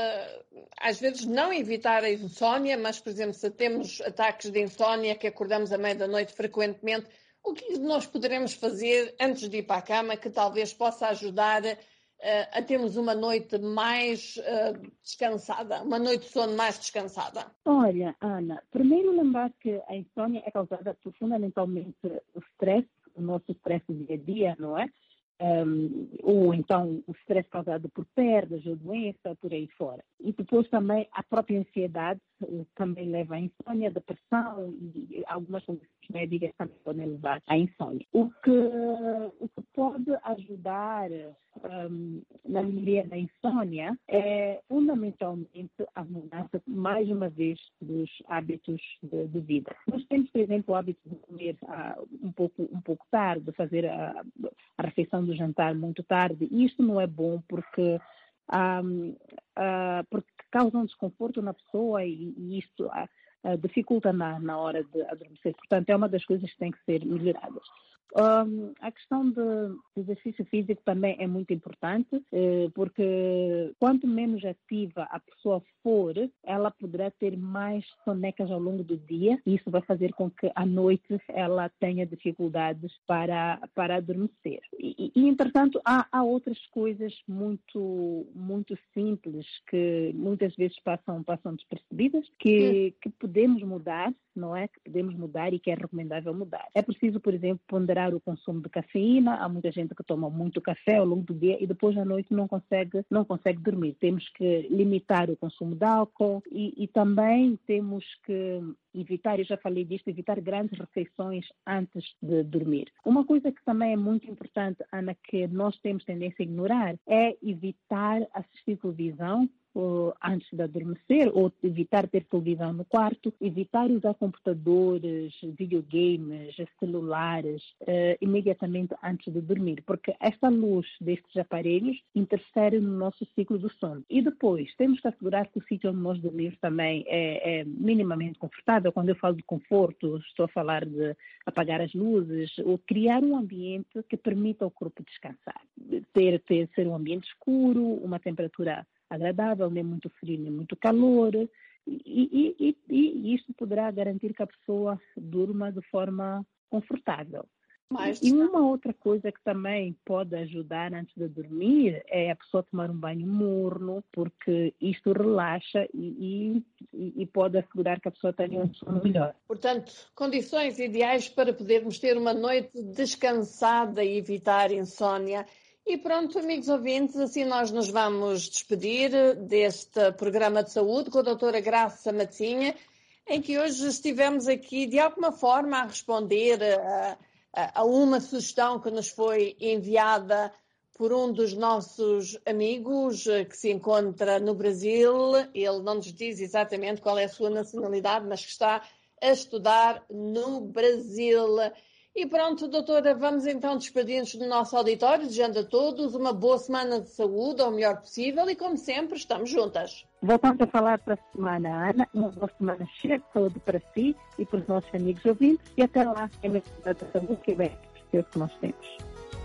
às vezes, não evitar a insónia, mas, por exemplo, se temos ataques de insónia que acordamos à meia da noite frequentemente, o que nós poderemos fazer antes de ir para a cama que talvez possa ajudar a termos uma noite mais descansada, uma noite de sono mais descansada? Olha, Ana, primeiro lembrar que a insónia é causada por, fundamentalmente, o stress, o nosso stress do dia a dia, não é? ou então o stress causado por perdas ou doença, por aí fora. E depois também a própria ansiedade também leva à insônia, depressão e algumas condições médicas também podem levar à insônia. O que pode ajudar na melhoria da insônia é fundamentalmente a mudança, mais uma vez, dos hábitos de vida. Nós temos, por exemplo, o hábito de comer um pouco tarde, de fazer a refeição do jantar muito tarde. E isto não é bom porque causa um desconforto na pessoa e isto dificulta na hora de adormecer. Portanto, é uma das coisas que têm que ser melhoradas. A questão do exercício físico também é muito importante, porque quanto menos ativa a pessoa for, ela poderá ter mais sonecas ao longo do dia, e isso vai fazer com que à noite ela tenha dificuldades para adormecer. E entretanto, há outras coisas muito, muito simples que muitas vezes passam despercebidas, que podemos mudar, não é? Que podemos mudar e que é recomendável mudar. É preciso, por exemplo, ponderar o consumo de cafeína. Há muita gente que toma muito café ao longo do dia e depois à noite não consegue dormir. Temos que limitar o consumo de álcool e também temos que evitar, eu já falei disto, evitar grandes refeições antes de dormir. Uma coisa que também é muito importante, Ana, que nós temos tendência a ignorar, é evitar assistir televisão antes de adormecer, ou evitar ter televisão no quarto, evitar usar computadores, videogames, celulares imediatamente antes de dormir, porque esta luz destes aparelhos interfere no nosso ciclo do sono. E depois, temos que assegurar que o sítio onde nós dormimos também é minimamente confortável. Quando eu falo de conforto, estou a falar de apagar as luzes, ou criar um ambiente que permita ao corpo descansar. Ser um ambiente escuro, uma temperatura agradável, nem muito frio, nem muito calor, e isto poderá garantir que a pessoa durma de forma confortável. E uma outra coisa que também pode ajudar antes de dormir é a pessoa tomar um banho morno, porque isto relaxa e pode assegurar que a pessoa tenha um sono melhor. Portanto, condições ideais para podermos ter uma noite descansada e evitar insónia. E pronto, amigos ouvintes, assim nós nos vamos despedir deste programa de saúde com a doutora Graça Matzinha, em que hoje estivemos aqui de alguma forma a responder a uma sugestão que nos foi enviada por um dos nossos amigos que se encontra no Brasil. Ele não nos diz exatamente qual é a sua nacionalidade, mas que está a estudar no Brasil. E pronto, doutora, vamos então despedir-nos do nosso auditório, desejando a todos uma boa semana de saúde, ao melhor possível, e como sempre, estamos juntas. Voltamos a falar para a semana, Ana, uma boa semana cheia de saúde para si e para os nossos amigos ouvintes, e até lá, é a necessidade de saúde que é bem preciso que nós temos.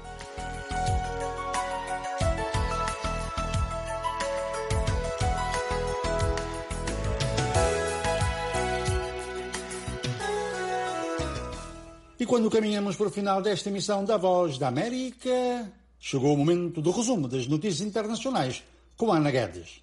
E quando caminhamos para o final desta emissão da Voz da América, chegou o momento do resumo das notícias internacionais com Ana Guedes.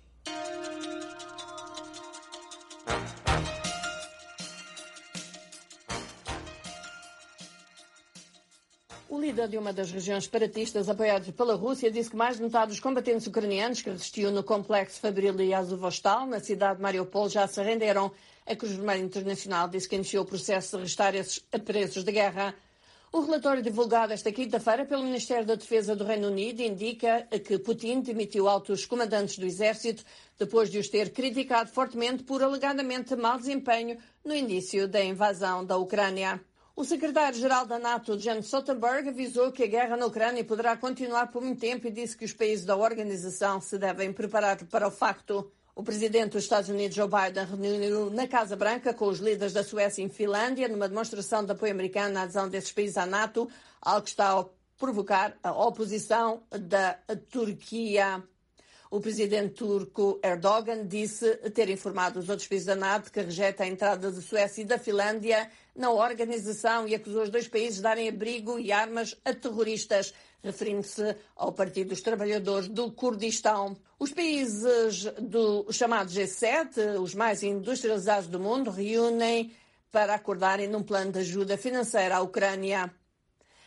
O líder de uma das regiões separatistas apoiadas pela Rússia disse que mais de metade dos combatentes ucranianos que resistiam no complexo Fabril e Azovstal, na cidade de Mariupol, já se renderam. A Cruz Vermelha Internacional disse que iniciou o processo de arrestar esses presos de guerra. O relatório divulgado esta quinta-feira pelo Ministério da Defesa do Reino Unido indica que Putin demitiu altos comandantes do exército depois de os ter criticado fortemente por alegadamente mau desempenho no início da invasão da Ucrânia. O secretário-geral da NATO, Jens Stoltenberg, avisou que a guerra na Ucrânia poderá continuar por muito tempo e disse que os países da organização se devem preparar para o facto. O presidente dos Estados Unidos, Joe Biden, reuniu na Casa Branca com os líderes da Suécia e Finlândia numa demonstração de apoio americano à adesão desses países à NATO, algo que está a provocar a oposição da Turquia. O presidente turco Erdogan disse ter informado os outros países da NATO que rejeita a entrada da Suécia e da Finlândia na organização e acusou os dois países de darem abrigo e armas a terroristas, referindo-se ao Partido dos Trabalhadores do Kurdistão. Os países do chamado G7, os mais industrializados do mundo, reúnem para acordarem num plano de ajuda financeira à Ucrânia.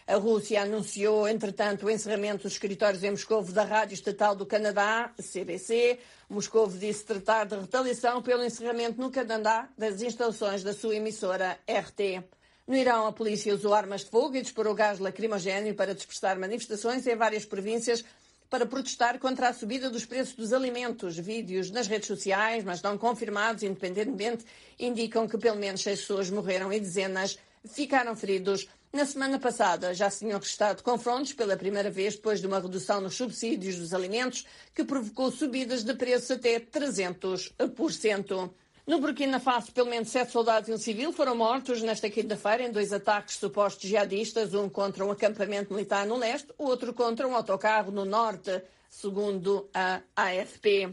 A Rússia anunciou, entretanto, o encerramento dos escritórios em Moscovo da Rádio Estatal do Canadá, CBC. Moscovo disse tratar de retaliação pelo encerramento no Canadá das instalações da sua emissora RT. No Irão, a polícia usou armas de fogo e disparou gás lacrimogéneo para dispersar manifestações em várias províncias para protestar contra a subida dos preços dos alimentos. Vídeos nas redes sociais, mas não confirmados independentemente, indicam que pelo menos 6 pessoas morreram e dezenas ficaram feridos. Na semana passada já se tinham registrado confrontos pela primeira vez depois de uma redução nos subsídios dos alimentos que provocou subidas de preços até 300%. No Burkina Faso, pelo menos 7 soldados e um civil foram mortos nesta quinta-feira em 2 ataques supostos jihadistas, um contra um acampamento militar no leste, o outro contra um autocarro no norte, segundo a AFP.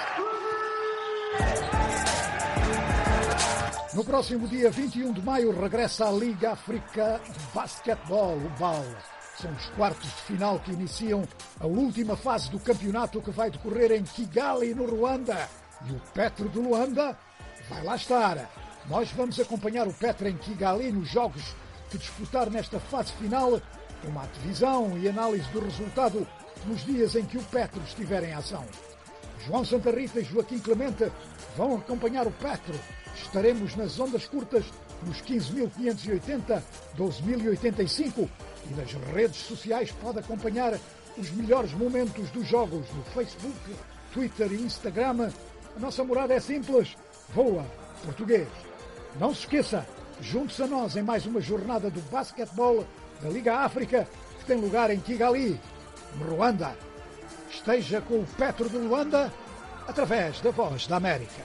No próximo dia 21 de maio regressa a Liga África de Basquetebol, o BAL. São os quartos de final que iniciam a última fase do campeonato que vai decorrer em Kigali, no Ruanda. E o Petro de Luanda vai lá estar. Nós vamos acompanhar o Petro em Kigali nos jogos que disputar nesta fase final, com uma divisão e análise do resultado nos dias em que o Petro estiver em ação. João Santa Rita e Joaquim Clemente vão acompanhar o Petro. Estaremos nas ondas curtas nos 15.580, 12.085 e nas redes sociais pode acompanhar os melhores momentos dos jogos no Facebook, Twitter e Instagram. A nossa morada é simples. Voa Português. Não se esqueça, junte-se a nós em mais uma jornada do basquetebol da Liga África que tem lugar em Kigali, no Ruanda. Esteja com o Petro de Luanda através da Voz da América.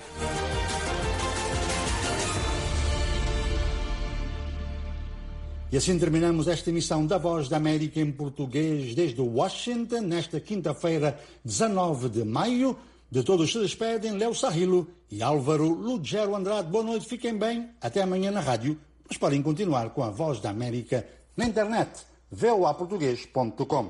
E assim terminamos esta emissão da Voz da América em português desde Washington, nesta quinta-feira, 19 de maio. De todos se despedem Léo Sarrilo e Álvaro Lugero Andrade. Boa noite, fiquem bem. Até amanhã na rádio. Mas podem continuar com a Voz da América na internet, voaportugues.com.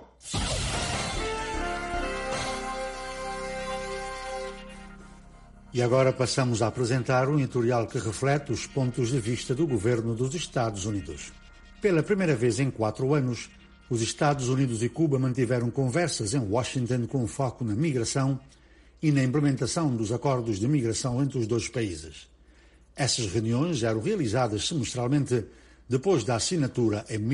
E agora passamos a apresentar um editorial que reflete os pontos de vista do governo dos Estados Unidos. Pela primeira vez em 4 anos, os Estados Unidos e Cuba mantiveram conversas em Washington com foco na migração e na implementação dos acordos de migração entre os dois países. Essas reuniões eram realizadas semestralmente depois da assinatura, em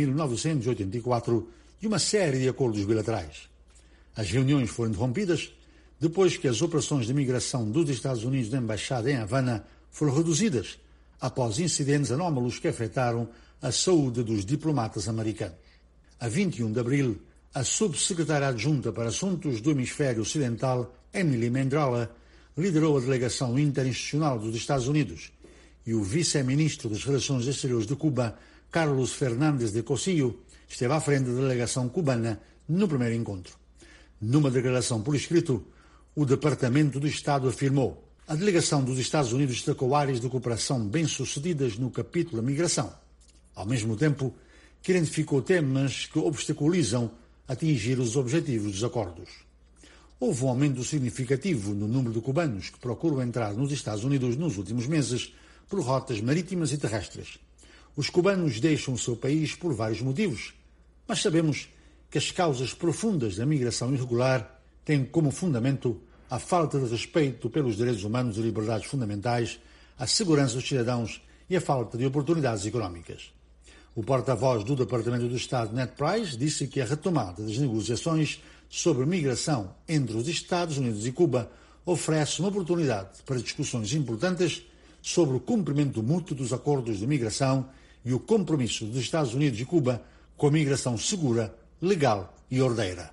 1984, de uma série de acordos bilaterais. As reuniões foram interrompidas depois que as operações de migração dos Estados Unidos na Embaixada em Havana foram reduzidas após incidentes anómalos que afetaram a saúde dos diplomatas americanos. A 21 de abril, a subsecretária adjunta para assuntos do hemisfério ocidental, Emily Mendrala, liderou a delegação interinstitucional dos Estados Unidos e o vice-ministro das Relações Exteriores de Cuba, Carlos Fernández de Cosillo, esteve à frente da delegação cubana no primeiro encontro. Numa declaração por escrito, o Departamento do Estado afirmou: a delegação dos Estados Unidos destacou áreas de cooperação bem-sucedidas no capítulo da migração. Ao mesmo tempo, que identificou temas que obstaculizam atingir os objetivos dos acordos. Houve um aumento significativo no número de cubanos que procuram entrar nos Estados Unidos nos últimos meses por rotas marítimas e terrestres. Os cubanos deixam o seu país por vários motivos, mas sabemos que as causas profundas da migração irregular têm como fundamento a falta de respeito pelos direitos humanos e liberdades fundamentais, a segurança dos cidadãos e a falta de oportunidades económicas. O porta-voz do Departamento do Estado, Ned Price, disse que a retomada das negociações sobre migração entre os Estados Unidos e Cuba oferece uma oportunidade para discussões importantes sobre o cumprimento mútuo dos acordos de migração e o compromisso dos Estados Unidos e Cuba com a migração segura, legal e ordeira.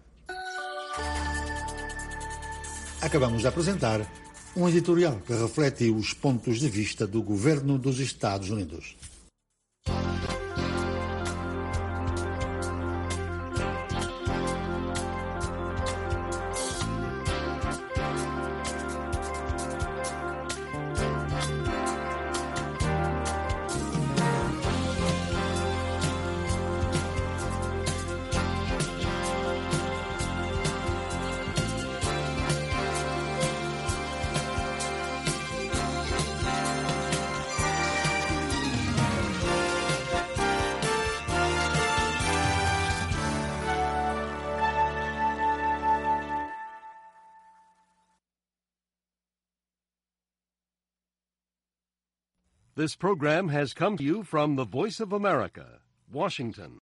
Acabamos de apresentar um editorial que reflete os pontos de vista do governo dos Estados Unidos. This program has come to you from the Voice of America, Washington.